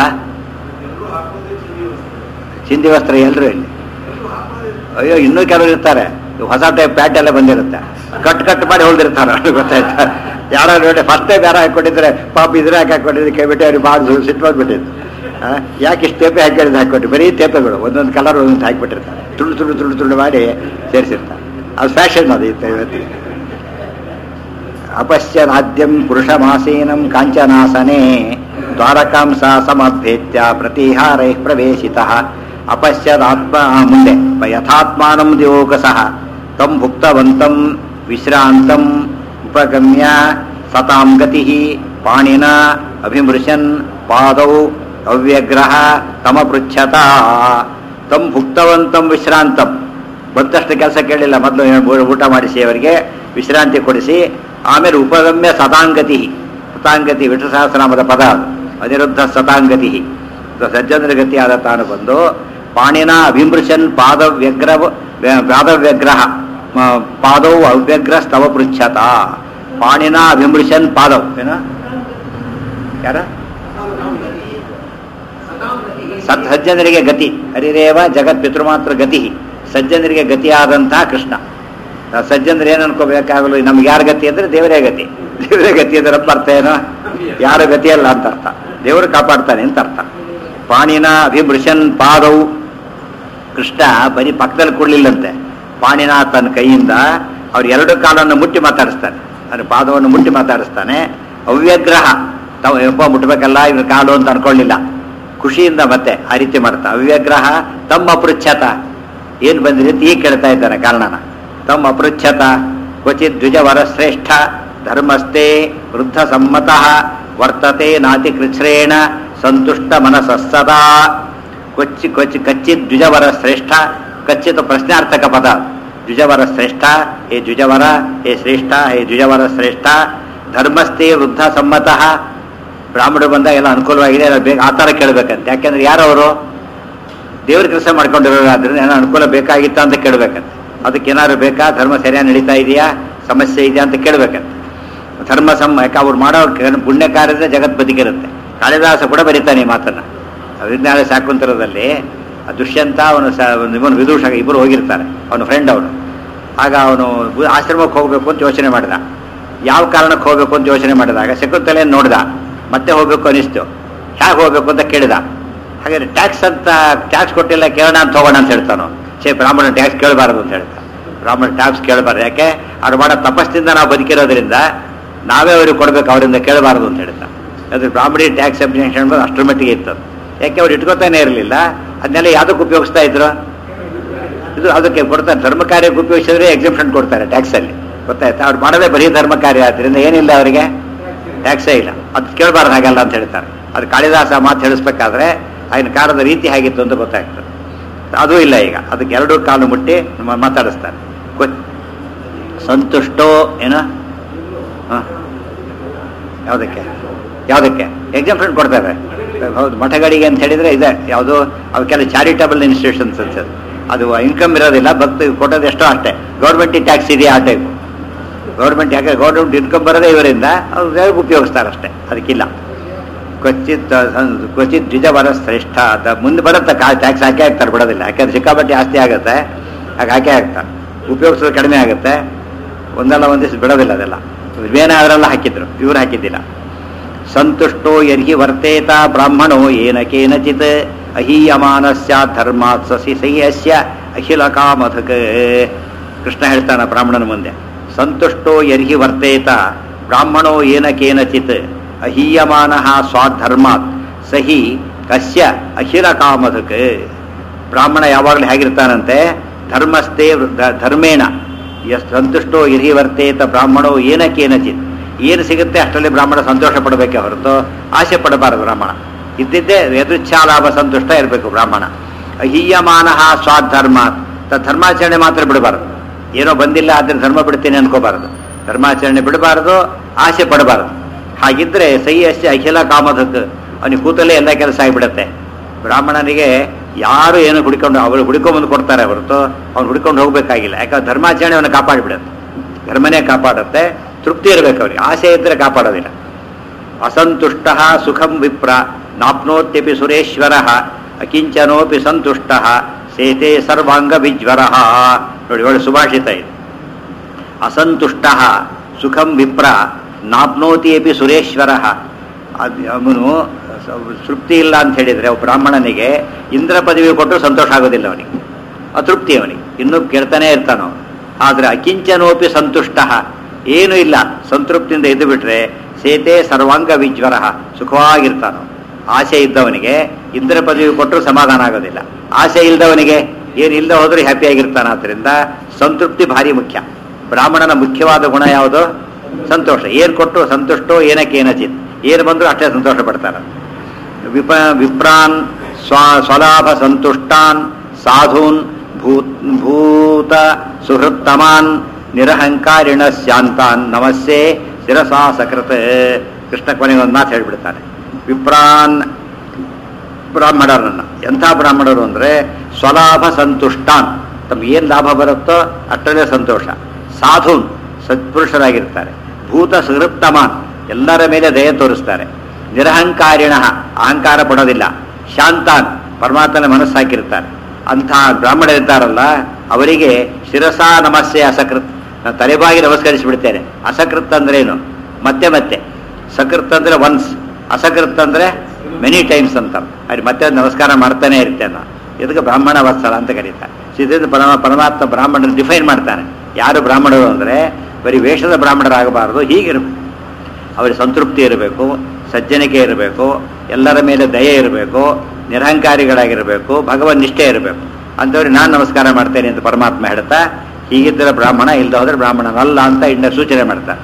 ಚಿಂದಿ ವಸ್ತ್ರ ಎಲ್ಲರೂ ಇಲ್ಲಿ. ಅಯ್ಯೋ ಇನ್ನೂ ಕೆಲವರು ಇರ್ತಾರೆ, ಹೊಸ ಟೈಪ್ ಪ್ಯಾಂಟ್ ಎಲ್ಲ ಬಂದಿರುತ್ತೆ, ಕಟ್ ಕಟ್ ಮಾಡಿ ಹೊಲ್ದಿರ್ತಾರೆ. ಗೊತ್ತಾಯ್ತಾ? ಯಾರು ನೋಡಿ ಫಸ್ಟ್ ಟೈಮ್ ಯಾರು ಹಾಕೊಂಡಿದ್ರೆ ಪಾಪ ಇದ್ರೆ ಹಾಕಿ ಹಾಕೊಂಡಿದ್ರೆ ಕೇಳ್ಬಿಟ್ಟು ಅವ್ರಿಗೆ ಭಾಳ ಸಿಟ್ಟು ಬಂದ್ಬಿಟ್ಟಿದ್ದು. ಯಾಕೆ ಇಷ್ಟು ತೇಪೆ ಹಾಕಿರೋದು ಹಾಕ್ಕೊಟ್ಟು, ಬರೀ ತೇಪೆಗಳು ಒಂದೊಂದು ಕಲರ್ ಒಂದೊಂದು ಹಾಕಿಬಿಟ್ಟಿರ್ತಾರೆ, ತುಳು ತುಳು ತುಳು ತುಳು ಮಾಡಿ ಸೇರಿಸಿರ್ತಾರೆ. ಅದು ಫ್ಯಾಷನ್ ಅದು ಇತ್ತು ಇವತ್ತಿಗೆ. ಅಪಶ್ಯನಾದ್ಯಂ ಪುರುಷಮಾಸೀನಂ ಕಾಂಚನಾಸನೆ ದ್ವಾರಕಾಂ ಸಾ ಸಮಭ್ಯೇತ್ಯ ಪ್ರತಿಹಾರೈ ಪ್ರವೇಶಿತಃ ಅಪಶ್ಯದಾತ್ಮ ಮುಂದೆ ಯಥಾತ್ಮಾನಂ ದಿವೋಕಸಃ ತಂ ಭುಕ್ತವಂತಂ ವಿಶ್ರಾಂತಂ ಉಪಗಮ್ಯ ಸತಾಂ ಗತಿ ಪಾಣಿನ ಅಭಿಮೃಶನ್ ಪಾದೌ ಅವ್ಯಗ್ರಹ ತಮಪೃಚ್ಛತ. ತಂ ಭುಕ್ತವಂತಂ ವಿಶ್ರಾಂತಂ, ಬಂದಷ್ಟು ಕೆಲಸ ಕೇಳಿಲ್ಲ, ಮೊದಲು ಊಟ ಮಾಡಿಸಿ ಅವರಿಗೆ ವಿಶ್ರಾಂತಿ ಕೊಡಿಸಿ ಆಮೇಲೆ ಉಪಗಮ್ಯ ಸತಾಂಗತಿ. ಸತಾಂಗತಿ ವಿಷ್ಣು ಸಹಸ್ರನಾಮದ ಪದ, ಅನಿರುದ್ಧ ಸತಾಂಗತಿ, ಸಜ್ಜನರ ಗತಿಯಾದ ತಾನು ಬಂದು ಪಾಣಿನ ಅಭಿಮೃಶನ್ ಪಾದವ್ಯಗ್ರ ಪಾದವ್ಯಗ್ರಹ ಪಾದೌ ಅವ್ಯಗ್ರ ಸ್ತವ ಪೃಚ್ಛತ. ಪಾಣಿನ ಅಭಿಮೃಶನ್ ಪಾದವ್ ಏನ ಯಾರ ಸತ್ ಸಜ್ಜನರಿಗೆ ಗತಿ ಹರಿರೇವ ಜಗತ್ ಪಿತೃಮಾತ್ರ ಗತಿ. ಸಜ್ಜನರಿಗೆ ಗತಿಯಾದಂತಹ ಕೃಷ್ಣ ಸಜ್ಜಂದ್ರೆ ಏನು ಅನ್ಕೋಬೇಕಾಗಲು, ನಮ್ಗೆ ಯಾರ ಗತಿ ಅಂದರೆ ದೇವರೇ ಗತಿ. ದೇವರೇ ಗತಿ ಅಂದ್ರೆ ಅರ್ಥ ಏನೋ, ಯಾರ ಗತಿಯಲ್ಲ ಅಂತ ಅರ್ಥ, ದೇವರು ಕಾಪಾಡ್ತಾನೆ ಅಂತ ಅರ್ಥ. ಪಾಣಿನ ಅಭಿಮೃಶನ್ ಪಾದವು, ಕೃಷ್ಣ ಬರೀ ಪಕ್ಕದಲ್ಲಿ ಕೊಡ್ಲಿಲ್ಲಂತೆ, ಪಾಣಿನ ತನ್ನ ಕೈಯಿಂದ ಅವ್ರ ಎರಡು ಕಾಲನ್ನು ಮುಟ್ಟಿ ಮಾತಾಡಿಸ್ತಾನೆ, ಅಂದ್ರೆ ಪಾದವನ್ನು ಮುಟ್ಟಿ ಮಾತಾಡಿಸ್ತಾನೆ. ಅವ್ಯಗ್ರಹ, ತಾವು ಎಪ್ಪ ಮುಟ್ಬೇಕಲ್ಲ ಇವ್ರ ಕಾಲು ಅಂತ ಅನ್ಕೊಳ್ಳಿಲ್ಲ, ಖುಷಿಯಿಂದ ಮತ್ತೆ ಆ ರೀತಿ ಮಾಡ್ತಾ. ಅವ್ಯಗ್ರಹ ತಮ್ಮ ಅಪೃಚ್ಛತ, ಏನು ಬಂದಿದೆ ಈಗ ಕೇಳ್ತಾ ಇದ್ದಾನೆ ಕಾರಣನ. ತಮ್ಮ ಅಪೃಚ್ಛತ ಕ್ವಚಿತ್ ದ್ವಿಜವರ ಶ್ರೇಷ್ಠ ಧರ್ಮಸ್ಥೆ ವೃದ್ಧ ಸಮ್ಮತಃ ವರ್ತತೆ ನಾತಿ ಕೃಚ್ಛ್ರೇಣ ಸಂತುಷ್ಟ ಮನಸಸ್ಸದಾ. ಕೊಚ್ಚಿ ಕೊಚ್ಚಿ ಕಚ್ಚಿತ್ ದ್ವಿಜವರ ಶ್ರೇಷ್ಠ, ಕಚ್ಚಿತ ಪ್ರಶ್ನಾರ್ಥಕ ಪದ. ದ್ವಿಜವರ ಶ್ರೇಷ್ಠ, ಹೇ ದ್ವಿಜವರ, ಹೇ ಶ್ರೇಷ್ಠ, ಹೇ ದ್ವಿಜವರ ಶ್ರೇಷ್ಠ. ಧರ್ಮಸ್ಥೆ ವೃದ್ಧ ಸಮ್ಮತಃ, ಬ್ರಾಹ್ಮಣರು ಬಂದಾಗ ಎಲ್ಲ ಅನುಕೂಲವಾಗಿದೆ, ಎಲ್ಲ ಬೇಗ ಆ ಥರ ಕೇಳಬೇಕಂತ. ಯಾಕೆಂದ್ರೆ ಯಾರವರು ದೇವ್ರ ಕೆಲಸ ಮಾಡ್ಕೊಂಡಿರೋದ್ರಿಂದ ಏನೋ ಅನುಕೂಲ ಬೇಕಾಗಿತ್ತ ಅಂತ ಕೇಳಬೇಕಂತ. ಅದಕ್ಕೆ ಏನಾದ್ರು ಬೇಕಾ, ಧರ್ಮ ಸರಿಯಾಗಿ ನಡೀತಾ ಇದೆಯಾ, ಸಮಸ್ಯೆ ಇದೆಯಾ ಅಂತ ಕೇಳಬೇಕಂತ. ಧರ್ಮ ಸಮ್ಮ, ಯಾಕೆ ಅವ್ರು ಮಾಡೋ ಪುಣ್ಯ ಕಾರ್ಯದಿಂದ ಜಗತ್ ಬದುಕಿರುತ್ತೆ. ಕಾಳಿದಾಸ ಕೂಡ ಬರೀತಾನೆ ಈ ಮಾತನ್ನ. ವಿಜ್ಞಾನ ಶಾಕುಂತಲದಲ್ಲಿ ದುಷ್ಯಂತ ಅವನು ಸ ಇವನು ವಿದೂಷ ಇಬ್ಬರು ಹೋಗಿರ್ತಾರೆ, ಅವನ ಫ್ರೆಂಡ್ ಅವನು. ಆಗ ಅವನು ಆಶ್ರಮಕ್ಕೆ ಹೋಗಬೇಕು ಅಂತ ಯೋಚನೆ ಮಾಡಿದ. ಯಾವ ಕಾರಣಕ್ಕೆ ಹೋಗಬೇಕು ಅಂತ ಯೋಚನೆ ಮಾಡಿದಾಗ ಶಕುಂತಲೆಯನ್ನು ನೋಡಿದ, ಮತ್ತೆ ಹೋಗ್ಬೇಕು ಅನಿಸ್ತು. ಹೇಗೆ ಹೋಗ್ಬೇಕು ಅಂತ ಕೇಳಿದ. ಹಾಗಾದ್ರೆ ಟ್ಯಾಕ್ಸ್ ಅಂತ ಟ್ಯಾಕ್ಸ್ ಕೊಟ್ಟಿಲ್ಲ, ಕೇಳೋಣ ಅಂತ ಹೋಗೋಣ ಅಂತ ಹೇಳ್ತಾನು. ಛೇ, ಬ್ರಾಹ್ಮಣ ಟ್ಯಾಕ್ಸ್ ಕೇಳಬಾರದು ಅಂತ ಹೇಳ್ತಾನೆ. ಬ್ರಾಹ್ಮಣ ಟ್ಯಾಕ್ಸ್ ಕೇಳಬಾರ್ದು, ಯಾಕೆ ಅವ್ರು ಮಾಡೋ ತಪಸ್ಸಿಂದ ನಾವು ಬದುಕಿರೋದ್ರಿಂದ ನಾವೇ ಅವ್ರಿಗೆ ಕೊಡ್ಬೇಕು, ಅವರಿಂದ ಕೇಳಬಾರದು ಅಂತ ಹೇಳ್ತಾ. ಅದು ಬ್ರಾಹ್ಮಣಿ ಟ್ಯಾಕ್ಸ್ ಎಬ್ಜೆಕ್ಷನ್ ಅಷ್ಟರ ಮಟ್ಟಿಗೆ ಇತ್ತು. ಯಾಕೆ ಅವ್ರು ಇಟ್ಕೋತಾನೆ ಇರಲಿಲ್ಲ, ಅದನ್ನೆಲ್ಲ ಯಾವುದಕ್ಕೆ ಉಪಯೋಗಿಸ್ತಾ ಇದ್ರು, ಇದು ಅದಕ್ಕೆ ಕೊಡ್ತಾರೆ. ಧರ್ಮ ಕಾರ್ಯಕ್ಕೆ ಉಪಯೋಗಿಸಿದ್ರೆ ಎಕ್ಸೆಪ್ಷನ್ ಕೊಡ್ತಾರೆ ಟ್ಯಾಕ್ಸಲ್ಲಿ, ಗೊತ್ತಾಯ್ತಾ. ಅವ್ರು ಮಾಡೋದೇ ಬರೀ ಧರ್ಮ ಕಾರ್ಯ ಆದ್ದರಿಂದ ಏನಿಲ್ಲ ಅವರಿಗೆ ಟ್ಯಾಕ್ಸೇ ಇಲ್ಲ, ಅದು ಕೇಳಬಾರ್ದು ಹಾಗಲ್ಲ ಅಂತ ಹೇಳ್ತಾರೆ. ಅದು ಕಾಳಿದಾಸ ಮಾತು ಹೇಳಿಸ್ಬೇಕಾದ್ರೆ ಆಗಿನ ಕಾಲದ ರೀತಿ ಹೇಗಿತ್ತು ಅಂತ ಗೊತ್ತಾಗ್ತದೆ. ಅದೂ ಇಲ್ಲ ಈಗ, ಅದಕ್ಕೆ ಎರಡೂ ಕಾಲು ಮುಟ್ಟಿ ಮಾತಾಡಿಸ್ತಾರೆ. ಸಂತುಷ್ಟೋ ಏನೋ ಹಾಂ, ಯಾವುದಕ್ಕೆ ಯಾವುದಕ್ಕೆ ಎಕ್ಸಾಂಪಲ್ ಕೊಡ್ತಾರೆ. ಹೌದು, ಮಠಗಳಿಗೆ ಅಂತ ಹೇಳಿದರೆ ಇದೆ ಯಾವುದು, ಅವಕ್ಕೆಲ್ಲ ಚಾರಿಟಬಲ್ ಇನ್ಸ್ಟಿಟ್ಯೂಷನ್ಸ್ ಅನ್ಸೋದು. ಅದು ಇನ್ಕಮ್ ಇರೋದಿಲ್ಲ, ಭಕ್ತಿ ಕೊಟ್ಟೋದು ಎಷ್ಟೋ ಅಷ್ಟೇ. ಗೌರ್ಮೆಂಟಿಗೆ ಟ್ಯಾಕ್ಸ್ ಇದೆಯಾ ಆ ಟೈಪು. ಗೌರ್ಮೆಂಟ್ ಯಾಕೆ ಗೌರ್ಮೆಂಟ್ ಇನ್ಕಮ್ ಬರೋದೇ ಇವರಿಂದ, ಅವ್ರು ಉಪಯೋಗಿಸ್ತಾರೆ ಅಷ್ಟೇ, ಅದಕ್ಕಿಲ್ಲ. ಕ್ವಚಿತ್ ಕ್ವಚಿತ್ ದ್ವಿಜವರ ಶ್ರೇಷ್ಠ ಅಂತ ಮುಂದೆ ಬರುತ್ತೆ. ಕಾ ಟ್ಯಾಕ್ಸ್ ಹಾಕೇ ಹಾಕ್ತಾರೆ, ಬಿಡೋದಿಲ್ಲ. ಯಾಕೆಂದ್ರೆ ಸಿಕ್ಕಾಪಟ್ಟೆ ಆಸ್ತಿ ಆಗುತ್ತೆ, ಹಾಗೆ ಹಾಕೇ ಹಾಕ್ತಾರೆ. ಉಪಯೋಗಿಸೋದು ಕಡಿಮೆ ಆಗುತ್ತೆ, ಒಂದಲ್ಲ ಒಂದು ದಿವಸ ಬಿಡೋದಿಲ್ಲ ಅದೆಲ್ಲ. ವೇನ ಅವರೆಲ್ಲ ಹಾಕಿದ್ರು, ಇವ್ರು ಹಾಕಿದ್ದಿಲ್ಲ. ಸಂತುಷ್ಟೋ ಯರ್ಹಿ ವರ್ತೇತ ಬ್ರಾಹ್ಮಣೋ ಏನ ಕೇನಚಿತ್ ಅಹೀಯಮಾನಸ್ಯ ಧರ್ಮಾತ್ ಸಸಿ ಸಹ್ಯಸ್ಯ ಅಖಿಲ ಕಾಮಧಕ್. ಕೃಷ್ಣ ಹೇಳ್ತಾನ ಬ್ರಾಹ್ಮಣನ ಮುಂದೆ, ಸಂತುಷ್ಟೋ ಯರ್ಹಿ ವರ್ತೇತ ಬ್ರಾಹ್ಮಣೋ ಏನ ಕೇನಚಿತ್ ಅಹೀಯಮಾನ ಸ್ವಾಧರ್ಮಾತ್ ಸಹಿ ಕಸ್ಯ ಅಖಿಲ ಕಾಮಧಕ್. ಬ್ರಾಹ್ಮಣ ಯಾವಾಗಲೂ ಹೇಗಿರ್ತಾನಂತೆ, ಧರ್ಮಸ್ಥೆ ಧರ್ಮೇಣ ಎಸ್ ಸಂತುಷ್ಟೋ ಯರ್ಹಿ ವರ್ತೇತ ಬ್ರಾಹ್ಮಣೋ ಏನ ಕೇನಚಿತ್. ಏನು ಸಿಗುತ್ತೆ ಅಷ್ಟರಲ್ಲಿ ಬ್ರಾಹ್ಮಣ ಸಂತೋಷ ಪಡಬೇಕೆ ಹೊರತು ಆಸೆ ಪಡಬಾರದು. ಬ್ರಾಹ್ಮಣ ಇದ್ದಿದ್ದೇ ಯದೃಚ್ಛಾಲಾಭ ಸಂತುಷ್ಟ ಇರಬೇಕು ಬ್ರಾಹ್ಮಣ. ಅಹೀಯಮಾನ ಸ್ವಾಧರ್ಮಾತ್, ಧರ್ಮಾಚರಣೆ ಮಾತ್ರ ಬಿಡಬಾರದು. ಏನೋ ಬಂದಿಲ್ಲ ಆದರೆ ಧರ್ಮ ಬಿಡ್ತೀನಿ ಅನ್ಕೋಬಾರದು, ಧರ್ಮಾಚರಣೆ ಬಿಡಬಾರದು, ಆಸೆ ಪಡಬಾರದು. ಹಾಗಿದ್ರೆ ಸಹಿ ಅಷ್ಟೇ ಅಖಿಲ ಕಾಮಧಕ್, ಅವನಿಗೆ ಕೂತಲ್ಲೇ ಎಲ್ಲ ಕೆಲಸ ಆಗಿಬಿಡುತ್ತೆ. ಬ್ರಾಹ್ಮಣನಿಗೆ ಯಾರು ಏನು ಹುಡ್ಕೊಂಡು ಅವರು ಹುಡ್ಕೊಂಬಂದು ಕೊಡ್ತಾರೆ ಹೊರತು ಅವ್ನು ಹುಡ್ಕೊಂಡು ಹೋಗ್ಬೇಕಾಗಿಲ್ಲ. ಯಾಕಂದ್ರೆ ಧರ್ಮಾಚರಣೆ ಅವನು ಕಾಪಾಡಿಬಿಡುತ್ತೆ, ಧರ್ಮನೇ ಕಾಪಾಡುತ್ತೆ. ತೃಪ್ತಿ ಇರಬೇಕು ಅವರಿಗೆ, ಆಸೆ ಇದ್ದರೆ ಕಾಪಾಡೋದಿಲ್ಲ. ಅಸಂತುಷ್ಟ ಸುಖಂ ವಿಪ್ರ ನಾಪ್ನೋತ್ಯಪಿ ಸುರೇಶ್ವರ ಅಕಿಂಚನೋಪಿ ಸಂತುಷ್ಟ ಸೇತೆ ಸರ್ವಾಂಗ ವಿಜ್ವರ. ನೋಡಿ ಒಳ್ಳೆ ಸುಭಾಷಿತ ಇದು. ಅಸಂತುಷ್ಟ ಸುಖಂ ವಿಪ್ರ ನಾಪ್ನೋತಿ ಅಪಿ ಸುರೇಶ್ವರ. ಅವನು ತೃಪ್ತಿ ಇಲ್ಲ ಅಂತ ಹೇಳಿದರೆ ಬ್ರಾಹ್ಮಣನಿಗೆ ಇಂದ್ರ ಪದವಿ ಕೊಟ್ಟರು ಸಂತೋಷ ಆಗೋದಿಲ್ಲ ಅವನಿಗೆ, ಅತೃಪ್ತಿ ಅವನಿಗೆ, ಇನ್ನೂ ಕೇಳ್ತಾನೆ ಇರ್ತಾನೋ. ಆದರೆ ಅಕಿಂಚನೋಪಿ ಸಂತುಷ್ಟ, ಏನೂ ಇಲ್ಲ, ಸಂತೃಪ್ತಿಯಿಂದ ಇದ್ದು ಬಿಟ್ರೆ ಸೇತೆ ಸರ್ವಾಂಗ ವಿಜ್ವರ, ಸುಖವಾಗಿರ್ತಾನೋ. ಆಸೆ ಇದ್ದವನಿಗೆ ಇಂದ್ರ ಪದವಿ ಕೊಟ್ಟರು ಸಮಾಧಾನ ಆಗೋದಿಲ್ಲ, ಆಸೆ ಇಲ್ಲದವನಿಗೆ ಏನು ಇಲ್ಲದೆ ಹೋದರೂ ಹ್ಯಾಪಿಯಾಗಿರ್ತಾನೆ. ಆದ್ದರಿಂದ ಸಂತೃಪ್ತಿ ಭಾರಿ ಮುಖ್ಯ. ಬ್ರಾಹ್ಮಣನ ಮುಖ್ಯವಾದ ಗುಣ ಯಾವುದು? ಸಂತೋಷ. ಏನು ಕೊಟ್ಟು ಸಂತುಷ್ಟೋ ಏನಕ್ಕೆ ಏನಚಿತ್, ಏನು ಬಂದರೂ ಅಷ್ಟೇ ಸಂತೋಷ ಪಡ್ತಾನೆ. ವಿಪ ವಿಪ್ರಾನ್ ಸ್ವ ಸ್ವಲಾಭ ಸಂತುಷ್ಟಾನ್ ಸಾಧೂನ್ ಭೂತ್ ಭೂತ ಸುಹೃತ್ತಮಾನ್ ನಿರಹಂಕಾರಿಣ ಶಾಂತಾನ್ ನಮಸ್ಸೆ ಶಿರಸಾ ಸಕೃತ. ಕೃಷ್ಣ ಕೊನೆಗೆ ಒಂದು ಮಾತು ಹೇಳಿಬಿಡ್ತಾನೆ. ವಿಪ್ರಾನ್ ಬ್ರಾಹ್ಮಣರನ್ನ, ಎಂಥ ಬ್ರಾಹ್ಮಣರು ಅಂದರೆ ಸ್ವಲಾಭ ಸಂತುಷ್ಟಾನ್, ತಮ್ಗೆ ಏನು ಲಾಭ ಬರುತ್ತೋ ಅಷ್ಟರಲ್ಲೇ ಸಂತೋಷ. ಸಾಧೂನ್, ಸತ್ಪುರುಷರಾಗಿರ್ತಾರೆ. ಭೂತ ಸುಹೃತ್ತಮಾನ್, ಎಲ್ಲರ ಮೇಲೆ ದಯ ತೋರಿಸ್ತಾರೆ. ನಿರಹಂಕಾರಿಣ, ಅಹಂಕಾರ ಪಡೋದಿಲ್ಲ. ಶಾಂತಾನ್, ಪರಮಾತ್ಮನ ಮನಸ್ಸು ಹಾಕಿರ್ತಾರೆ. ಅಂಥ ಬ್ರಾಹ್ಮಣರಿದ್ದಾರಲ್ಲ ಅವರಿಗೆ ಶಿರಸಾ ನಮಸ್ಸೆ ಅಸಕೃತ್, ನಾನು ತಲೆಬಾಗಿ ನಮಸ್ಕರಿಸಿಬಿಡ್ತೇನೆ. ಅಸಕೃತ್ ಅಂದ್ರೆ ಏನು? ಮತ್ತೆ ಮತ್ತೆ. ಸಕೃತ್ ಅಂದ್ರೆ ಒನ್ಸ್, ಅಸಕೃತ್ ಅಂದ್ರೆ ಮೆನಿ ಟೈಮ್ಸ್ ಅಂತ. ಅಲ್ಲಿ ಮತ್ತೆ ನಮಸ್ಕಾರ ಮಾಡ್ತಾನೆ ಇರ್ತೇನೆ ನಾನು. ಇದಕ್ಕೆ ಬ್ರಾಹ್ಮಣ ವತ್ಸಲ ಅಂತ ಕರೀತಾರೆ. ಇದರಿಂದ ಪರಮ ಪರಮಾತ್ಮ ಬ್ರಾಹ್ಮಣರು ಡಿಫೈನ್ ಮಾಡ್ತಾನೆ. ಯಾರು ಬ್ರಾಹ್ಮಣರು ಅಂದರೆ ಬರೀ ವೇಷದ ಬ್ರಾಹ್ಮಣರಾಗಬಾರದು, ಹೀಗಿರಬೇಕು. ಅವರಿಗೆ ಸಂತೃಪ್ತಿ ಇರಬೇಕು, ಸಜ್ಜನಿಕೆ ಇರಬೇಕು, ಎಲ್ಲರ ಮೇಲೆ ದಯೆ ಇರಬೇಕು, ನಿರಹಂಕಾರಿಗಳಾಗಿರಬೇಕು, ಭಗವನ್ ನಿಷ್ಠೆ ಇರಬೇಕು. ಅಂಥವ್ರಿಗೆ ನಾನು ನಮಸ್ಕಾರ ಮಾಡ್ತೇನೆ ಅಂತ ಪರಮಾತ್ಮ ಹೇಳ್ತಾ, ಹೀಗಿದ್ದರೆ ಬ್ರಾಹ್ಮಣ, ಇಲ್ಲದ ಹೋದರೆ ಬ್ರಾಹ್ಮಣನಲ್ಲ ಅಂತ ಇನ್ನ ಸೂಚನೆ ಮಾಡ್ತಾರೆ.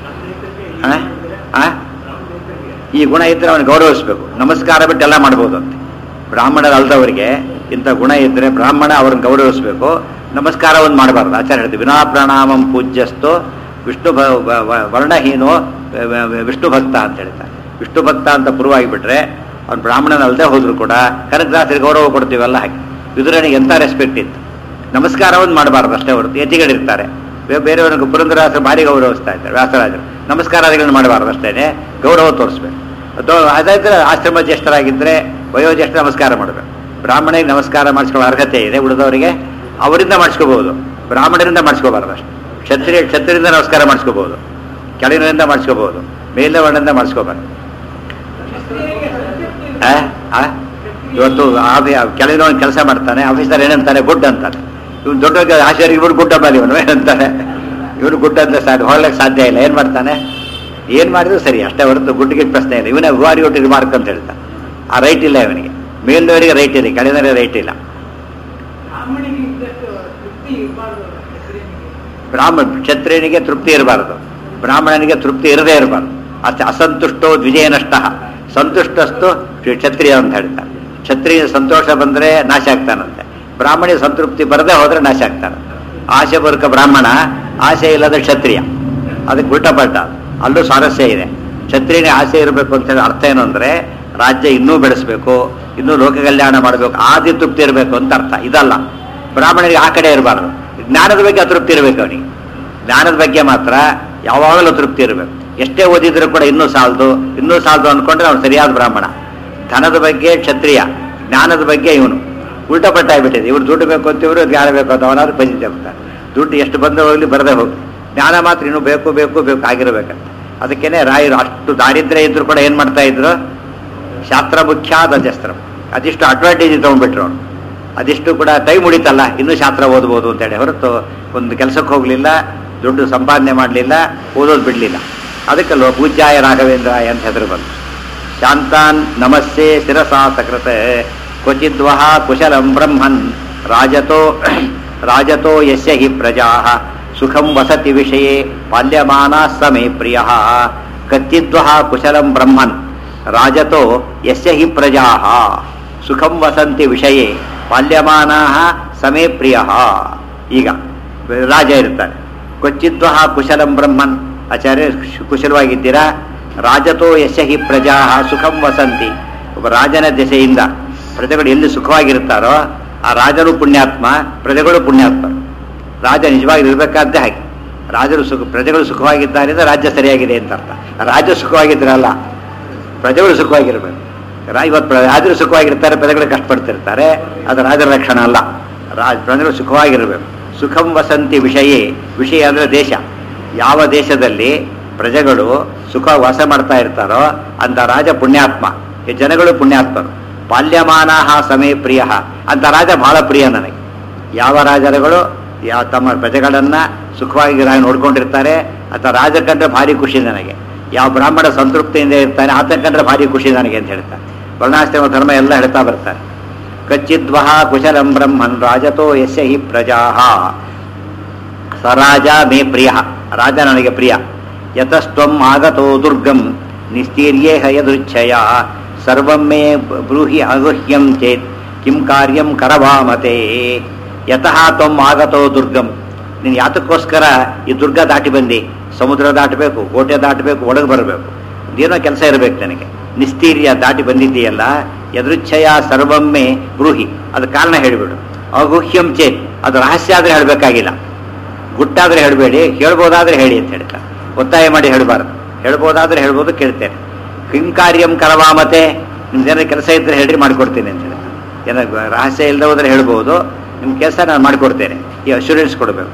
ಆ ಈ ಗುಣ ಇದ್ದರೆ ಅವನು ಗೌರವಿಸಬೇಕು. ನಮಸ್ಕಾರ ಬಿಟ್ಟು ಎಲ್ಲ ಮಾಡ್ಬೋದು ಅಂತ. ಬ್ರಾಹ್ಮಣರಲ್ದವರಿಗೆ ಇಂಥ ಗುಣ ಇದ್ದರೆ ಬ್ರಾಹ್ಮಣ ಅವ್ರನ್ನ ಗೌರವಿಸಬೇಕು, ನಮಸ್ಕಾರವನ್ನು ಮಾಡಬಾರ್ದು. ಆಚಾರ್ಯ ಹೇಳ್ತೀವಿ, ವಿನಾ ಪ್ರಣಾಮಂ ಪೂಜ್ಯಸ್ತು ವಿಷ್ಣು ವರ್ಣಹೀನೋ ವಿಷ್ಣು ಭಕ್ತ ಅಂತ ಹೇಳ್ತಾರೆ. ವಿಷ್ಣು ಭಕ್ತ ಅಂತ ಪೂರ್ವಾಗಿಬಿಟ್ರೆ ಅವ್ನು ಬ್ರಾಹ್ಮಣನಲ್ಲದೆ ಹೋದ್ರು ಕೂಡ ಕನಕದಾಸರಿಗೆ ಗೌರವ ಕೊಡ್ತೀವಲ್ಲ ಹಾಗೆ. ವಿದುರನಿಗೆ ಎಂಥ ರೆಸ್ಪೆಕ್ಟ್ ಇತ್ತು. ನಮಸ್ಕಾರವನ್ನು ಮಾಡಬಾರ್ದು ಅಷ್ಟೇ ಹೊರತು. ಯತಿಗಳಿರ್ತಾರೆ, ಬೇರೆಯವ್ರಿಗೆ ಪುರಂದರಾಸರು ಭಾರಿ ಗೌರವಿಸ್ತಾ ಇದ್ದಾರೆ, ವ್ಯಾಸರಾಜರು. ನಮಸ್ಕಾರಾದಿಗಳನ್ನು ಮಾಡಬಾರ್ದು ಅಷ್ಟೇ, ಗೌರವ ತೋರಿಸ್ಬೇಕು. ಅಥವಾ ಅದಾದ್ರೆ ಆಶ್ರಮ ಜ್ಯೇಷ್ಠರಾಗಿದ್ದರೆ ವಯೋಜ್ಯೇಷ್ಠ ನಮಸ್ಕಾರ ಮಾಡಬೇಕು. ಬ್ರಾಹ್ಮಣಿಗೆ ನಮಸ್ಕಾರ ಮಾಡಿಸ್ಕೊಳ್ಳೋ ಅರ್ಹತೆ ಇದೆ, ಉಳಿದವರಿಗೆ ಅವರಿಂದ ಮಾಡಿಸ್ಕೋಬಹುದು, ಬ್ರಾಹ್ಮಣರಿಂದ ಮಾಡಿಸ್ಕೋಬಾರ್ದು ಅಷ್ಟೇ. ಕ್ಷತ್ರಿಯ ಕ್ಷತ್ರಿಯಿಂದ ನಮಸ್ಕಾರ ಮಾಡಿಸ್ಕೋಬಹುದು, ಕೆಳಗಿನಿಂದ ಮಾಡಿಸ್ಕೋಬಹುದು, ಮೇಲ್ವರ್ಣದಿಂದ ಮಾಡಿಸ್ಕೋಬಾರ್ದು. ಇವತ್ತು ಕೆಳಗಿನ ಒಂದು ಕೆಲಸ ಮಾಡ್ತಾನೆ, ಆಫೀಸರ್ ಏನಂತಾನೆ ಗುಡ್ ಅಂತಾನೆ. ಇವನು ದೊಡ್ಡ ಆಚಾರ್ಯ ಇವ್ರು ಗುಡ್ ಅಬ್ಬಾಲಿ ಇವನು ಏನಂತಾನೆ, ಇವನು ಗುಡ್ ಅಂತ ಸಾಧ್ಯ ಹೊರಲಿಕ್ಕೆ ಸಾಧ್ಯ ಇಲ್ಲ. ಏನು ಮಾಡ್ತಾನೆ? ಏನು ಮಾಡಿದ್ರು ಸರಿ ಅಷ್ಟೇ ಹೊರತು ಗುಡ್ಡಿಗೆ ಪ್ರಶ್ನೆ ಇಲ್ಲ. ಇವನೇ ವಾರಿ ಒಟ್ಟು ರಿಮಾರ್ಕ್ ಅಂತ ಹೇಳ್ತಾನೆ. ಆ ರೈಟ್ ಇಲ್ಲ ಇವನಿಗೆ. ಮೇಲ್ನವರಿಗೆ ರೈಟ್ ಇದೆ, ಕೆಳಗಿನವರಿಗೆ ರೈಟ್ ಇಲ್ಲ. ಬ್ರಾಹ್ಮಣ ಕ್ಷತ್ರಿಯನಿಗೆ ತೃಪ್ತಿ ಇರಬಾರದು, ಬ್ರಾಹ್ಮಣನಿಗೆ ತೃಪ್ತಿ ಇರದೇ ಇರಬಾರ್ದು. ಅಷ್ಟೇ. ಅಸಂತುಷ್ಟೋ ದ್ವಿಜಯ ನಷ್ಟ, ಸಂತುಷ್ಟಸ್ತು ಕ್ಷತ್ರಿಯ ಅಂತ ಹೇಳ್ತಾರೆ. ಕ್ಷತ್ರಿಯ ಸಂತೋಷ ಬಂದರೆ ನಾಶ ಆಗ್ತಾನಂತೆ, ಬ್ರಾಹ್ಮಣಿಗೆ ಸಂತೃಪ್ತಿ ಬರದೇ ಹೋದ್ರೆ ನಾಶ ಆಗ್ತಾನೆ. ಆಸೆ ಬರುಕ ಬ್ರಾಹ್ಮಣ, ಆಸೆ ಇಲ್ಲದ ಕ್ಷತ್ರಿಯ. ಅದಕ್ಕೆ ಉಲ್ಟಪಲ್ಟ. ಅಲ್ಲೂ ಸ್ವಾರಸ್ಯ ಇದೆ. ಕ್ಷತ್ರಿಯನಿಗೆ ಆಸೆ ಇರಬೇಕು ಅಂತ ಹೇಳಿ ಅರ್ಥ ಏನು ಅಂದರೆ ರಾಜ್ಯ ಇನ್ನೂ ಬೆಳೆಸಬೇಕು, ಇನ್ನೂ ಲೋಕ ಕಲ್ಯಾಣ ಮಾಡಬೇಕು, ಆದಿ ತೃಪ್ತಿ ಇರಬೇಕು ಅಂತ ಅರ್ಥ. ಇದಲ್ಲ. ಬ್ರಾಹ್ಮಣರಿಗೆ ಆ ಕಡೆ ಇರಬಾರ್ದು. ಜ್ಞಾನದ ಬಗ್ಗೆ ಅತೃಪ್ತಿ ಇರಬೇಕು ಅವನಿಗೆ. ಜ್ಞಾನದ ಬಗ್ಗೆ ಮಾತ್ರ ಯಾವಾಗಲೂ ತೃಪ್ತಿ ಇರಬೇಕು. ಎಷ್ಟೇ ಓದಿದ್ರು ಕೂಡ ಇನ್ನೂ ಸಾಲದು ಇನ್ನೂ ಸಾಲದು ಅಂದ್ಕೊಂಡ್ರೆ ಅವನು ಸರಿಯಾದ ಬ್ರಾಹ್ಮಣ. ಧನದ ಬಗ್ಗೆ ಕ್ಷತ್ರಿಯ, ಜ್ಞಾನದ ಬಗ್ಗೆ ಇವನು ಉಲ್ಟಪಟ್ಟ ಆಗಿಬಿಟ್ಟಿದೆ. ಇವ್ರು ದುಡ್ಡು ಬೇಕು ಅಂತ ಇವರು, ಜ್ಞಾನ ಬೇಕು ಅಂತ ಅವನಾದ್ರು ಪಂಚಿತ ಆಗ್ತಾರೆ. ದುಡ್ಡು ಎಷ್ಟು ಬಂದು ಹೋಗಲಿ ಬರದೇ ಹೋಗಿ, ಜ್ಞಾನ ಮಾತ್ರ ಇನ್ನೂ ಬೇಕು ಬೇಕು ಬೇಕು ಆಗಿರಬೇಕಂತ. ಅದಕ್ಕೇನೆ ರಾಯರು ಅಷ್ಟು ದಾರಿದ್ರ್ಯ ಇದ್ರು ಕೂಡ ಏನು ಮಾಡ್ತಾ ಇದ್ರು? ಶಾಸ್ತ್ರ ಮುಖ್ಯಾದ ಜಸ್ತ್ರ. ಅದಿಷ್ಟು ಅಡ್ವಾಂಟೇಜ್ ತೊಗೊಂಡ್ಬಿಟ್ರು ಅವನು. ಅದಿಷ್ಟು ಕೂಡ ಟೈಮ್ ಉಳಿತಲ್ಲ, ಇನ್ನೂ ಶಾಸ್ತ್ರ ಓದ್ಬೋದು ಅಂತೇಳಿ ಹೊರತು ಒಂದು ಕೆಲಸಕ್ಕೆ ಹೋಗಲಿಲ್ಲ, ದುಡ್ಡು ಸಂಪಾದನೆ ಮಾಡಲಿಲ್ಲ, ಓದೋದು ಬಿಡಲಿಲ್ಲ. ಅದಕ್ಕಲ್ವ ಪೂಜ್ಯಾಯ ರಾಘವೇಂದ್ರಾಯ ಅಂತ ಹೆಸರು ಬಂತು. ಶಾಂತಾನ್ ನಮಸ್ಸೆ ಶಿರಸಾ ಸಕೃತ ಕ್ವಚಿದ್ವಹ ಕುಶಲಂ ಬ್ರಹ್ಮನ್ ರಾಜತೋ ರಾಜತೋ ಯಸ್ಯ ಹಿ ಪ್ರಜಾ ಸುಖಂ ವಸತಿ ವಿಷಯೇ ಪಾಲ್ಯಮಾನಾ ಸಮೇ ಪ್ರಿಯ ಕಚ್ಚಿದ್ವಹ ಕುಶಲಂ ಬ್ರಹ್ಮನ್ ರಾಜತೋ ಯಸ್ಯ ಹಿ ಪ್ರಜಾ ಸುಖಂ ವಸಂತಿ ವಿಷಯೇ ಪಾಲ್ಯಮಾನಾ ಸಮೇ ಪ್ರಿಯ. ಈಗ ರಾಜ ಇರ್ತಾನೆ, ಕ್ವಚಿದ್ವಹ ಕುಶಲಂ ಬ್ರಹ್ಮನ್, ಆಚಾರ್ಯ ಕುಶಲವಾಗಿದ್ದೀರಾ? ರಾಜತೋ ಯಸ್ಯ ಹಿ ಪ್ರಜಾ ಸುಖಂ ವಸಂತಿ. ಒಬ್ಬ ರಾಜನ ದೆಸೆಯಿಂದ ಪ್ರಜೆಗಳು ಎಲ್ಲಿ ಸುಖವಾಗಿರ್ತಾರೋ ಆ ರಾಜನು ಪುಣ್ಯಾತ್ಮ, ಪ್ರಜೆಗಳು ಪುಣ್ಯಾತ್ಮ. ರಾಜ ನಿಜವಾಗಿ ಇರಬೇಕಾದ್ದೇ ಹಾಗೆ. ರಾಜರು ಸುಖ ಪ್ರಜೆಗಳು ಸುಖವಾಗಿದ್ದಾರೆ ಅಂದರೆ ರಾಜ್ಯ ಸರಿಯಾಗಿದೆ ಅಂತ ಅರ್ಥ. ರಾಜ್ಯ ಸುಖವಾಗಿದ್ರಲ್ಲ, ಪ್ರಜೆಗಳು ಸುಖವಾಗಿರ್ಬೇಕು. ಇವತ್ತು ರಾಜರು ಸುಖವಾಗಿರ್ತಾರೆ, ಪ್ರಜೆಗಳು ಕಷ್ಟಪಡ್ತಿರ್ತಾರೆ, ಅದು ರಾಜರ ಲಕ್ಷಣ ಅಲ್ಲ. ರಾಜ ಪ್ರಜೆಗಳು ಸುಖವಾಗಿರಬೇಕು. ಸುಖಂ ವಸಂತಿ ವಿಷಯೇ, ವಿಷಯ ಅಂದರೆ ದೇಶ. ಯಾವ ದೇಶದಲ್ಲಿ ಪ್ರಜೆಗಳು ಸುಖ ವಾಸ ಮಾಡ್ತಾ ಇರ್ತಾರೋ ಅಂತ ರಾಜ ಪುಣ್ಯಾತ್ಮ, ಈ ಜನಗಳು ಪುಣ್ಯಾತ್ಮರು. ಪಾಲ್ಯಮಾನಃ ಸಮೇ ಪ್ರಿಯ ಅಂತ ರಾಜ ಬಹಳ ಪ್ರಿಯ ನನಗೆ. ಯಾವ ರಾಜರುಗಳು ಯಾವ ತಮ್ಮ ಪ್ರಜೆಗಳನ್ನು ಸುಖವಾಗಿ ನೋಡ್ಕೊಂಡಿರ್ತಾರೆ ಅಥವಾ ರಾಜ ಕಂಡ್ರೆ ಭಾರಿ ಖುಷಿ ನನಗೆ. ಯಾವ ಬ್ರಾಹ್ಮಣ ಸಂತೃಪ್ತಿಯಿಂದ ಇರ್ತಾನೆ ಆತ ಕಂಡ್ರೆ ಭಾರಿ ಖುಷಿ ನನಗೆ ಅಂತ ಹೇಳ್ತಾರೆ. ವರ್ಣಾಶ್ರಮ ಧರ್ಮ ಎಲ್ಲ ಹೇಳ್ತಾ ಬರ್ತಾರೆ. ಕಚ್ಚಿದ್ವಹ ಕುಶಲಂ ಬ್ರಹ್ಮನ್ ರಾಜತೋ ಯಸ್ಯ ಹಿ ಪ್ರಜಾ ಸರಾಜ ಮೇ ಪ್ರಿಯ, ರಾಜ ನನಗೆ ಪ್ರಿಯ. ಯತಸ್ತ್ವಂ ಆಗತೋ ದುರ್ಗಂ ನಿಸ್ತೀರ್ಯೇ ಹಯದೃಚ್ಛಯ ಸರ್ವಂ ಮೇ ಬ್ರೂಹಿ ಅಗುಹ್ಯಂ ಚೇತ್ ಕಿಂ ಕಾರ್ಯಂ ಕರವಾಮತೆ. ಯತಃ ತ್ವಂ ಆಗತೋ ದುರ್ಗಂ, ನೀನು ಯಾತಕ್ಕೋಸ್ಕರ ಈ ದುರ್ಗ ದಾಟಿ ಬಂದು? ಸಮುದ್ರ ದಾಟಬೇಕು, ಕೋಟೆ ದಾಟಬೇಕು, ಒಳಗೆ ಬರಬೇಕು, ಏನೋ ಕೆಲಸ ಇರಬೇಕು ನನಗೆ. ನಿಸ್ತೀರ್ಯ ದಾಟಿ ಬಂದಿದ್ದೀಯಲ್ಲ, ಯದೃಚ್ಛಯ ಸರ್ವಮ್ಮೆ ಬ್ರೂಹಿ, ಅದು ಕಾರಣ ಹೇಳಿಬಿಡು. ಅಗುಹ್ಯಂ ಚೇತ್, ಅದು ರಹಸ್ಯ ಆದರೆ ಹೇಳಬೇಕಾಗಿಲ್ಲ, ಗುಟ್ಟಾದರೆ ಹೇಳಬೇಡಿ, ಹೇಳ್ಬೋದಾದ್ರೆ ಹೇಳಿ ಅಂತ ಹೇಳ್ತಾರೆ. ಒತ್ತಾಯ ಮಾಡಿ ಹೇಳಬಾರ್ದು, ಹೇಳ್ಬೋದಾದ್ರೆ ಹೇಳ್ಬೋದು, ಕೇಳ್ತೇನೆ. ಕಿಂ ಕಾರ್ಯಂ ಕರವಾಮತೆ, ನಿಮ್ದೇನಾದ್ರು ಕೆಲಸ ಇದ್ದರೆ ಹೇಳ್ರಿ ಮಾಡಿಕೊಡ್ತೀನಿ ಅಂತ ಹೇಳಿ. ಏನಾದ್ರು ರಹಸ್ಯ ಇಲ್ಲದೆ ಹೋದ್ರೆ ಹೇಳ್ಬೋದು, ನಿಮ್ಮ ಕೆಲಸ ನಾನು ಮಾಡಿಕೊಡ್ತೇನೆ, ಈ ಅಶ್ಯೂರೆನ್ಸ್ ಕೊಡಬೇಕು.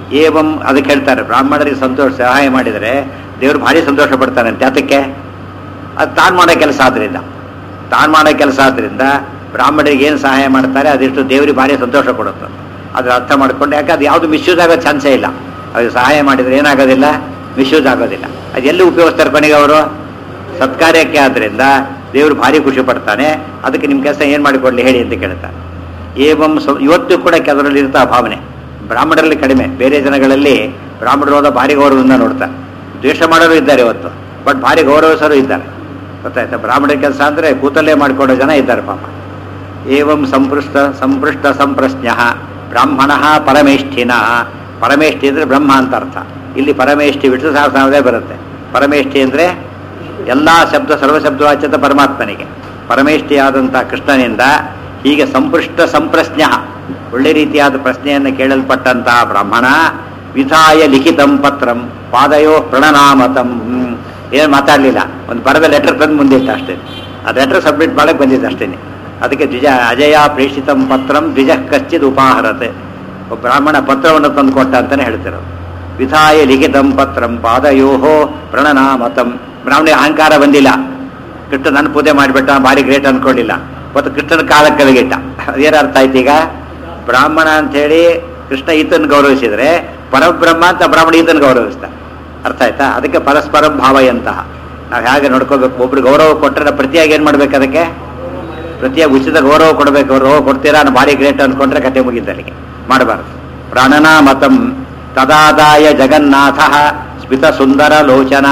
ಏವಂ ಅದಕ್ಕೆ ಹೇಳ್ತಾರೆ, ಬ್ರಾಹ್ಮಣರಿಗೆ ಸಂತೋಷ ಸಹಾಯ ಮಾಡಿದರೆ ದೇವರು ಭಾರಿ ಸಂತೋಷ ಪಡ್ತಾನಂತೆ. ಅದಕ್ಕೆ ಅದು ತಾನು ಮಾಡೋ ಕೆಲಸ ಆದ್ರಿಂದ ತಾನು ಮಾಡೋ ಕೆಲಸ ಆದ್ರಿಂದ ಬ್ರಾಹ್ಮಣರಿಗೆ ಏನು ಸಹಾಯ ಮಾಡ್ತಾರೆ ಅದೆಷ್ಟು ದೇವರಿಗೆ ಭಾರಿ ಸಂತೋಷ ಕೊಡುತ್ತೆ. ಅದ್ರ ಅರ್ಥ ಮಾಡ್ಕೊಂಡು, ಯಾಕೆ ಅದು ಯಾವುದು ಮಿಸ್ಯೂಸ್ ಆಗೋ ಚಾನ್ಸೇ ಇಲ್ಲ. ಅದು ಸಹಾಯ ಮಾಡಿದರೆ ಏನಾಗೋದಿಲ್ಲ, ಮಿಸ್ಯೂಸ್ ಆಗೋದಿಲ್ಲ. ಅದು ಎಲ್ಲಿ ಉಪಯೋಗಿಸ್ತಾರೆ ಕೊನೆಗೆ ಅವರು? ಸತ್ಕಾರ್ಯಕ್ಕೆ. ಆದ್ದರಿಂದ ದೇವರು ಭಾರಿ ಖುಷಿ ಪಡ್ತಾನೆ. ಅದಕ್ಕೆ ನಿಮ್ಮ ಕೆಲಸ ಏನು ಮಾಡಿಕೊಡ್ಲಿ ಹೇಳಿ ಅಂತ ಕೇಳ್ತಾರೆ. ಏವಂ ಸ ಇವತ್ತು ಕೂಡ ಕೆಲವರಲ್ಲಿ ಇರ್ತಾ ಭಾವನೆ, ಬ್ರಾಹ್ಮಣರಲ್ಲಿ ಕಡಿಮೆ, ಬೇರೆ ಜನಗಳಲ್ಲಿ ಬ್ರಾಹ್ಮಣರು ಹೋದ ಭಾರಿ ಗೌರವದಿಂದ ನೋಡ್ತಾರೆ. ದ್ವೇಷ ಮಾಡೋರು ಇದ್ದಾರೆ ಇವತ್ತು, ಬಟ್ ಭಾರಿ ಗೌರವಿಸೋರು ಇದ್ದಾರೆ. ಗೊತ್ತಾಯ್ತಾ? ಬ್ರಾಹ್ಮಣರ ಕೆಲಸ ಅಂದರೆ ಕೂತಲ್ಲೇ ಮಾಡಿಕೊಡೋ ಜನ ಇದ್ದಾರೆ ಪಾಪ. ಏವಂ ಸಂಪೃಷ್ಟ ಸಂಪೃಷ್ಟ ಸಂಪ್ರಶ್ನ ಬ್ರಾಹ್ಮಣ ಪರಮೇಷ್ಠಿನ. ಪರಮೇಷ್ಠಿ ಅಂದರೆ ಬ್ರಹ್ಮ ಅಂತ ಅರ್ಥ. ಇಲ್ಲಿ ಪರಮೇಷ್ಠಿ ವಿಷ್ಣು ಸಹಸ್ರನಾಮದೇ ಬರುತ್ತೆ. ಪರಮೇಷ್ಠಿ ಅಂದರೆ ಎಲ್ಲ ಶಬ್ದ ಸರ್ವಶಬ್ದವಾಚ್ಯತ ಪರಮಾತ್ಮನಿಗೆ. ಪರಮೇಷ್ಠಿಯಾದಂಥ ಕೃಷ್ಣನಿಂದ ಹೀಗೆ ಸಂಪೃಷ್ಟ ಸಂಪ್ರಶ್ನ, ಒಳ್ಳೆ ರೀತಿಯಾದ ಪ್ರಶ್ನೆಯನ್ನು ಕೇಳಲ್ಪಟ್ಟಂತಹ ಬ್ರಾಹ್ಮಣ ವಿಧಾಯ ಲಿಖಿತಂ ಪತ್ರಂ ಪಾದಯೋ ಪ್ರಣನಾಮತಂ. ಏನು ಮಾತಾಡಲಿಲ್ಲ, ಒಂದು ಬರೆದ ಲೆಟರ್ ತಂದು ಮುಂದಿಟ್ಟ ಅಷ್ಟೇ. ಆ ಲೆಟರ್ ಸಬ್ಮಿಟ್ ಮಾಡಕ್ಕೆ ಬಂದಿದ್ದ ಅಷ್ಟೇ. ಅದಕ್ಕೆ ದ್ವಿಜ ಅಜಯ ಪ್ರೇಷಿತಂ ಪತ್ರಂ ದ್ವಿಜ ಕಶ್ಚಿತ್ ಉಪಾಹರತೆ. ಒಬ್ಬ ಬ್ರಾಹ್ಮಣ ಪತ್ರವನ್ನು ತಂದು ಕೊಟ್ಟ ಅಂತಲೇ ಹೇಳ್ತಿರೋ. ವಿಧಾಯ ಲಿಖಿತಂ ಪತ್ರಂ ಪಾದಯೋಹೋ ಪ್ರಣನಾಮತಂ. ಬ್ರಾಹ್ಮಣಿಗೆ ಅಹಂಕಾರ ಬಂದಿಲ್ಲ, ಕೃಷ್ಣ ನನ್ನ ಪೂಜೆ ಮಾಡಿಬಿಟ್ಟ ಭಾರಿ ಗ್ರೇಟ್ ಅಂದ್ಕೊಂಡಿಲ್ಲ, ಮತ್ತು ಕೃಷ್ಣನ ಕಾಲಕ್ಕೆ ಕೆಳಗಿಟ್ಟ. ಅದೇನು ಅರ್ಥ ಆಯ್ತು ಈಗ? ಬ್ರಾಹ್ಮಣ ಅಂಥೇಳಿ ಕೃಷ್ಣ ಈತನ ಗೌರವಿಸಿದರೆ ಪರಬ್ರಹ್ಮ ಅಂತ ಬ್ರಾಹ್ಮಣ ಈತನ ಗೌರವಿಸ್ತಾರೆ. ಅರ್ಥ ಆಯ್ತಾ? ಅದಕ್ಕೆ ಪರಸ್ಪರ ಭಾವಯಂತಹ ನಾವು ಹೇಗೆ ನೋಡ್ಕೋಬೇಕು. ಒಬ್ರು ಗೌರವ ಕೊಟ್ಟರೆ ಪ್ರತಿಯಾಗಿ ಏನು ಮಾಡ್ಬೇಕು? ಅದಕ್ಕೆ ಪ್ರತಿಯಾಗಿ ಉಚಿತ ಗೌರವ ಕೊಡಬೇಕು. ಗೌರವ ಕೊಡ್ತೀರಾ ನಾನು ಭಾರಿ ಗ್ರೇಟ್ ಅಂದ್ಕೊಂಡ್ರೆ ಕತೆ ಮುಗಿದ್ದಲ್ಲಿಗೆ ಮಾಡಬಾರ್ದು. ಪ್ರಾಣನಾಮತಂ ತದಾದಾಯ ಜಗನ್ನಾಥ ಸ್ಮಿತ ಸುಂದರ ಲೋಚನ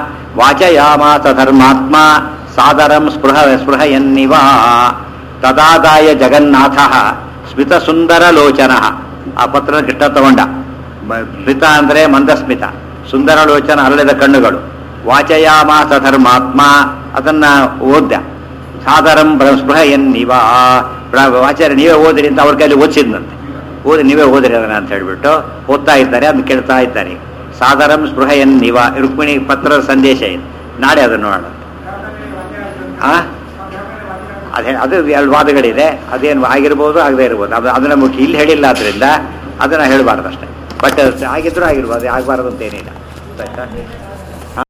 ವಾಚಯಾಮಾಸ ಧರ್ಮಾತ್ಮ ಸಾದರಂ ಸ್ಪೃಹ ಸ್ಪೃಹಯನ್ನಿವ. ತದಾದಾಯ ಜಗನ್ನಾಥ ಸ್ಮಿತ ಸುಂದರ ಲೋಚನ. ಆ ಪತ್ರ ಕೃಷ್ಣ ತಗೊಂಡ. ಸ್ಮಿತ ಅಂದರೆ ಮಂದಸ್ಮಿತ, ಸುಂದರ ಲೋಚನ ಅರಳಿದ ಕಣ್ಣುಗಳು. ವಾಚಯಾಮಾಸ ಧರ್ಮಾತ್ಮ ಅದನ್ನ ಓದ್ಯ. ಸಾದರಂ ಸ್ಪೃಹಯನ್ನಿವ. ಆಚಾರ್ಯ ನೀವೇ ಓದಿರಿ ಅಂತ ಅವ್ರ ಕೈಲಿ ಓದಿಸಿದ್ನಂತೆ. ಓದಿ ನೀವೇ ಓದಿರಿ ಅದನ್ನ ಅಂತ ಹೇಳ್ಬಿಟ್ಟು ಓದ್ತಾ ಇದ್ದಾರೆ, ಅದನ್ನ ಕೇಳ್ತಾ ಇದ್ದಾರೆ. ಸಾದರಂ ಸ್ಪೃಹಯನ್ನಿವ ರುಕ್ಮಿಣಿ ಪತ್ರದ ಸಂದೇಶ ಇದೆ. ನಾಳೆ ಅದನ್ನು ನೋಡೋಣ. ಆ ಅದೇ ಅದು ಎರಡು ವಾದಗಳಿದೆ. ಅದೇನು ಆಗಿರ್ಬೋದು ಆಗದೆ ಇರ್ಬೋದು. ಅದು ಅದನ್ನ ಮುಖ್ಯ ಇಲ್ಲಿ ಹೇಳಿಲ್ಲ, ಅದರಿಂದ ಅದನ್ನು ಹೇಳಬಾರ್ದು ಅಷ್ಟೇ. ಬಟ್ ಆಗಿದ್ರೂ ಆಗಿರ್ಬೋದು, ಆಗಬಾರ್ದು ಅಂತ ಏನಿಲ್ಲ. ಆಯ್ತಾ?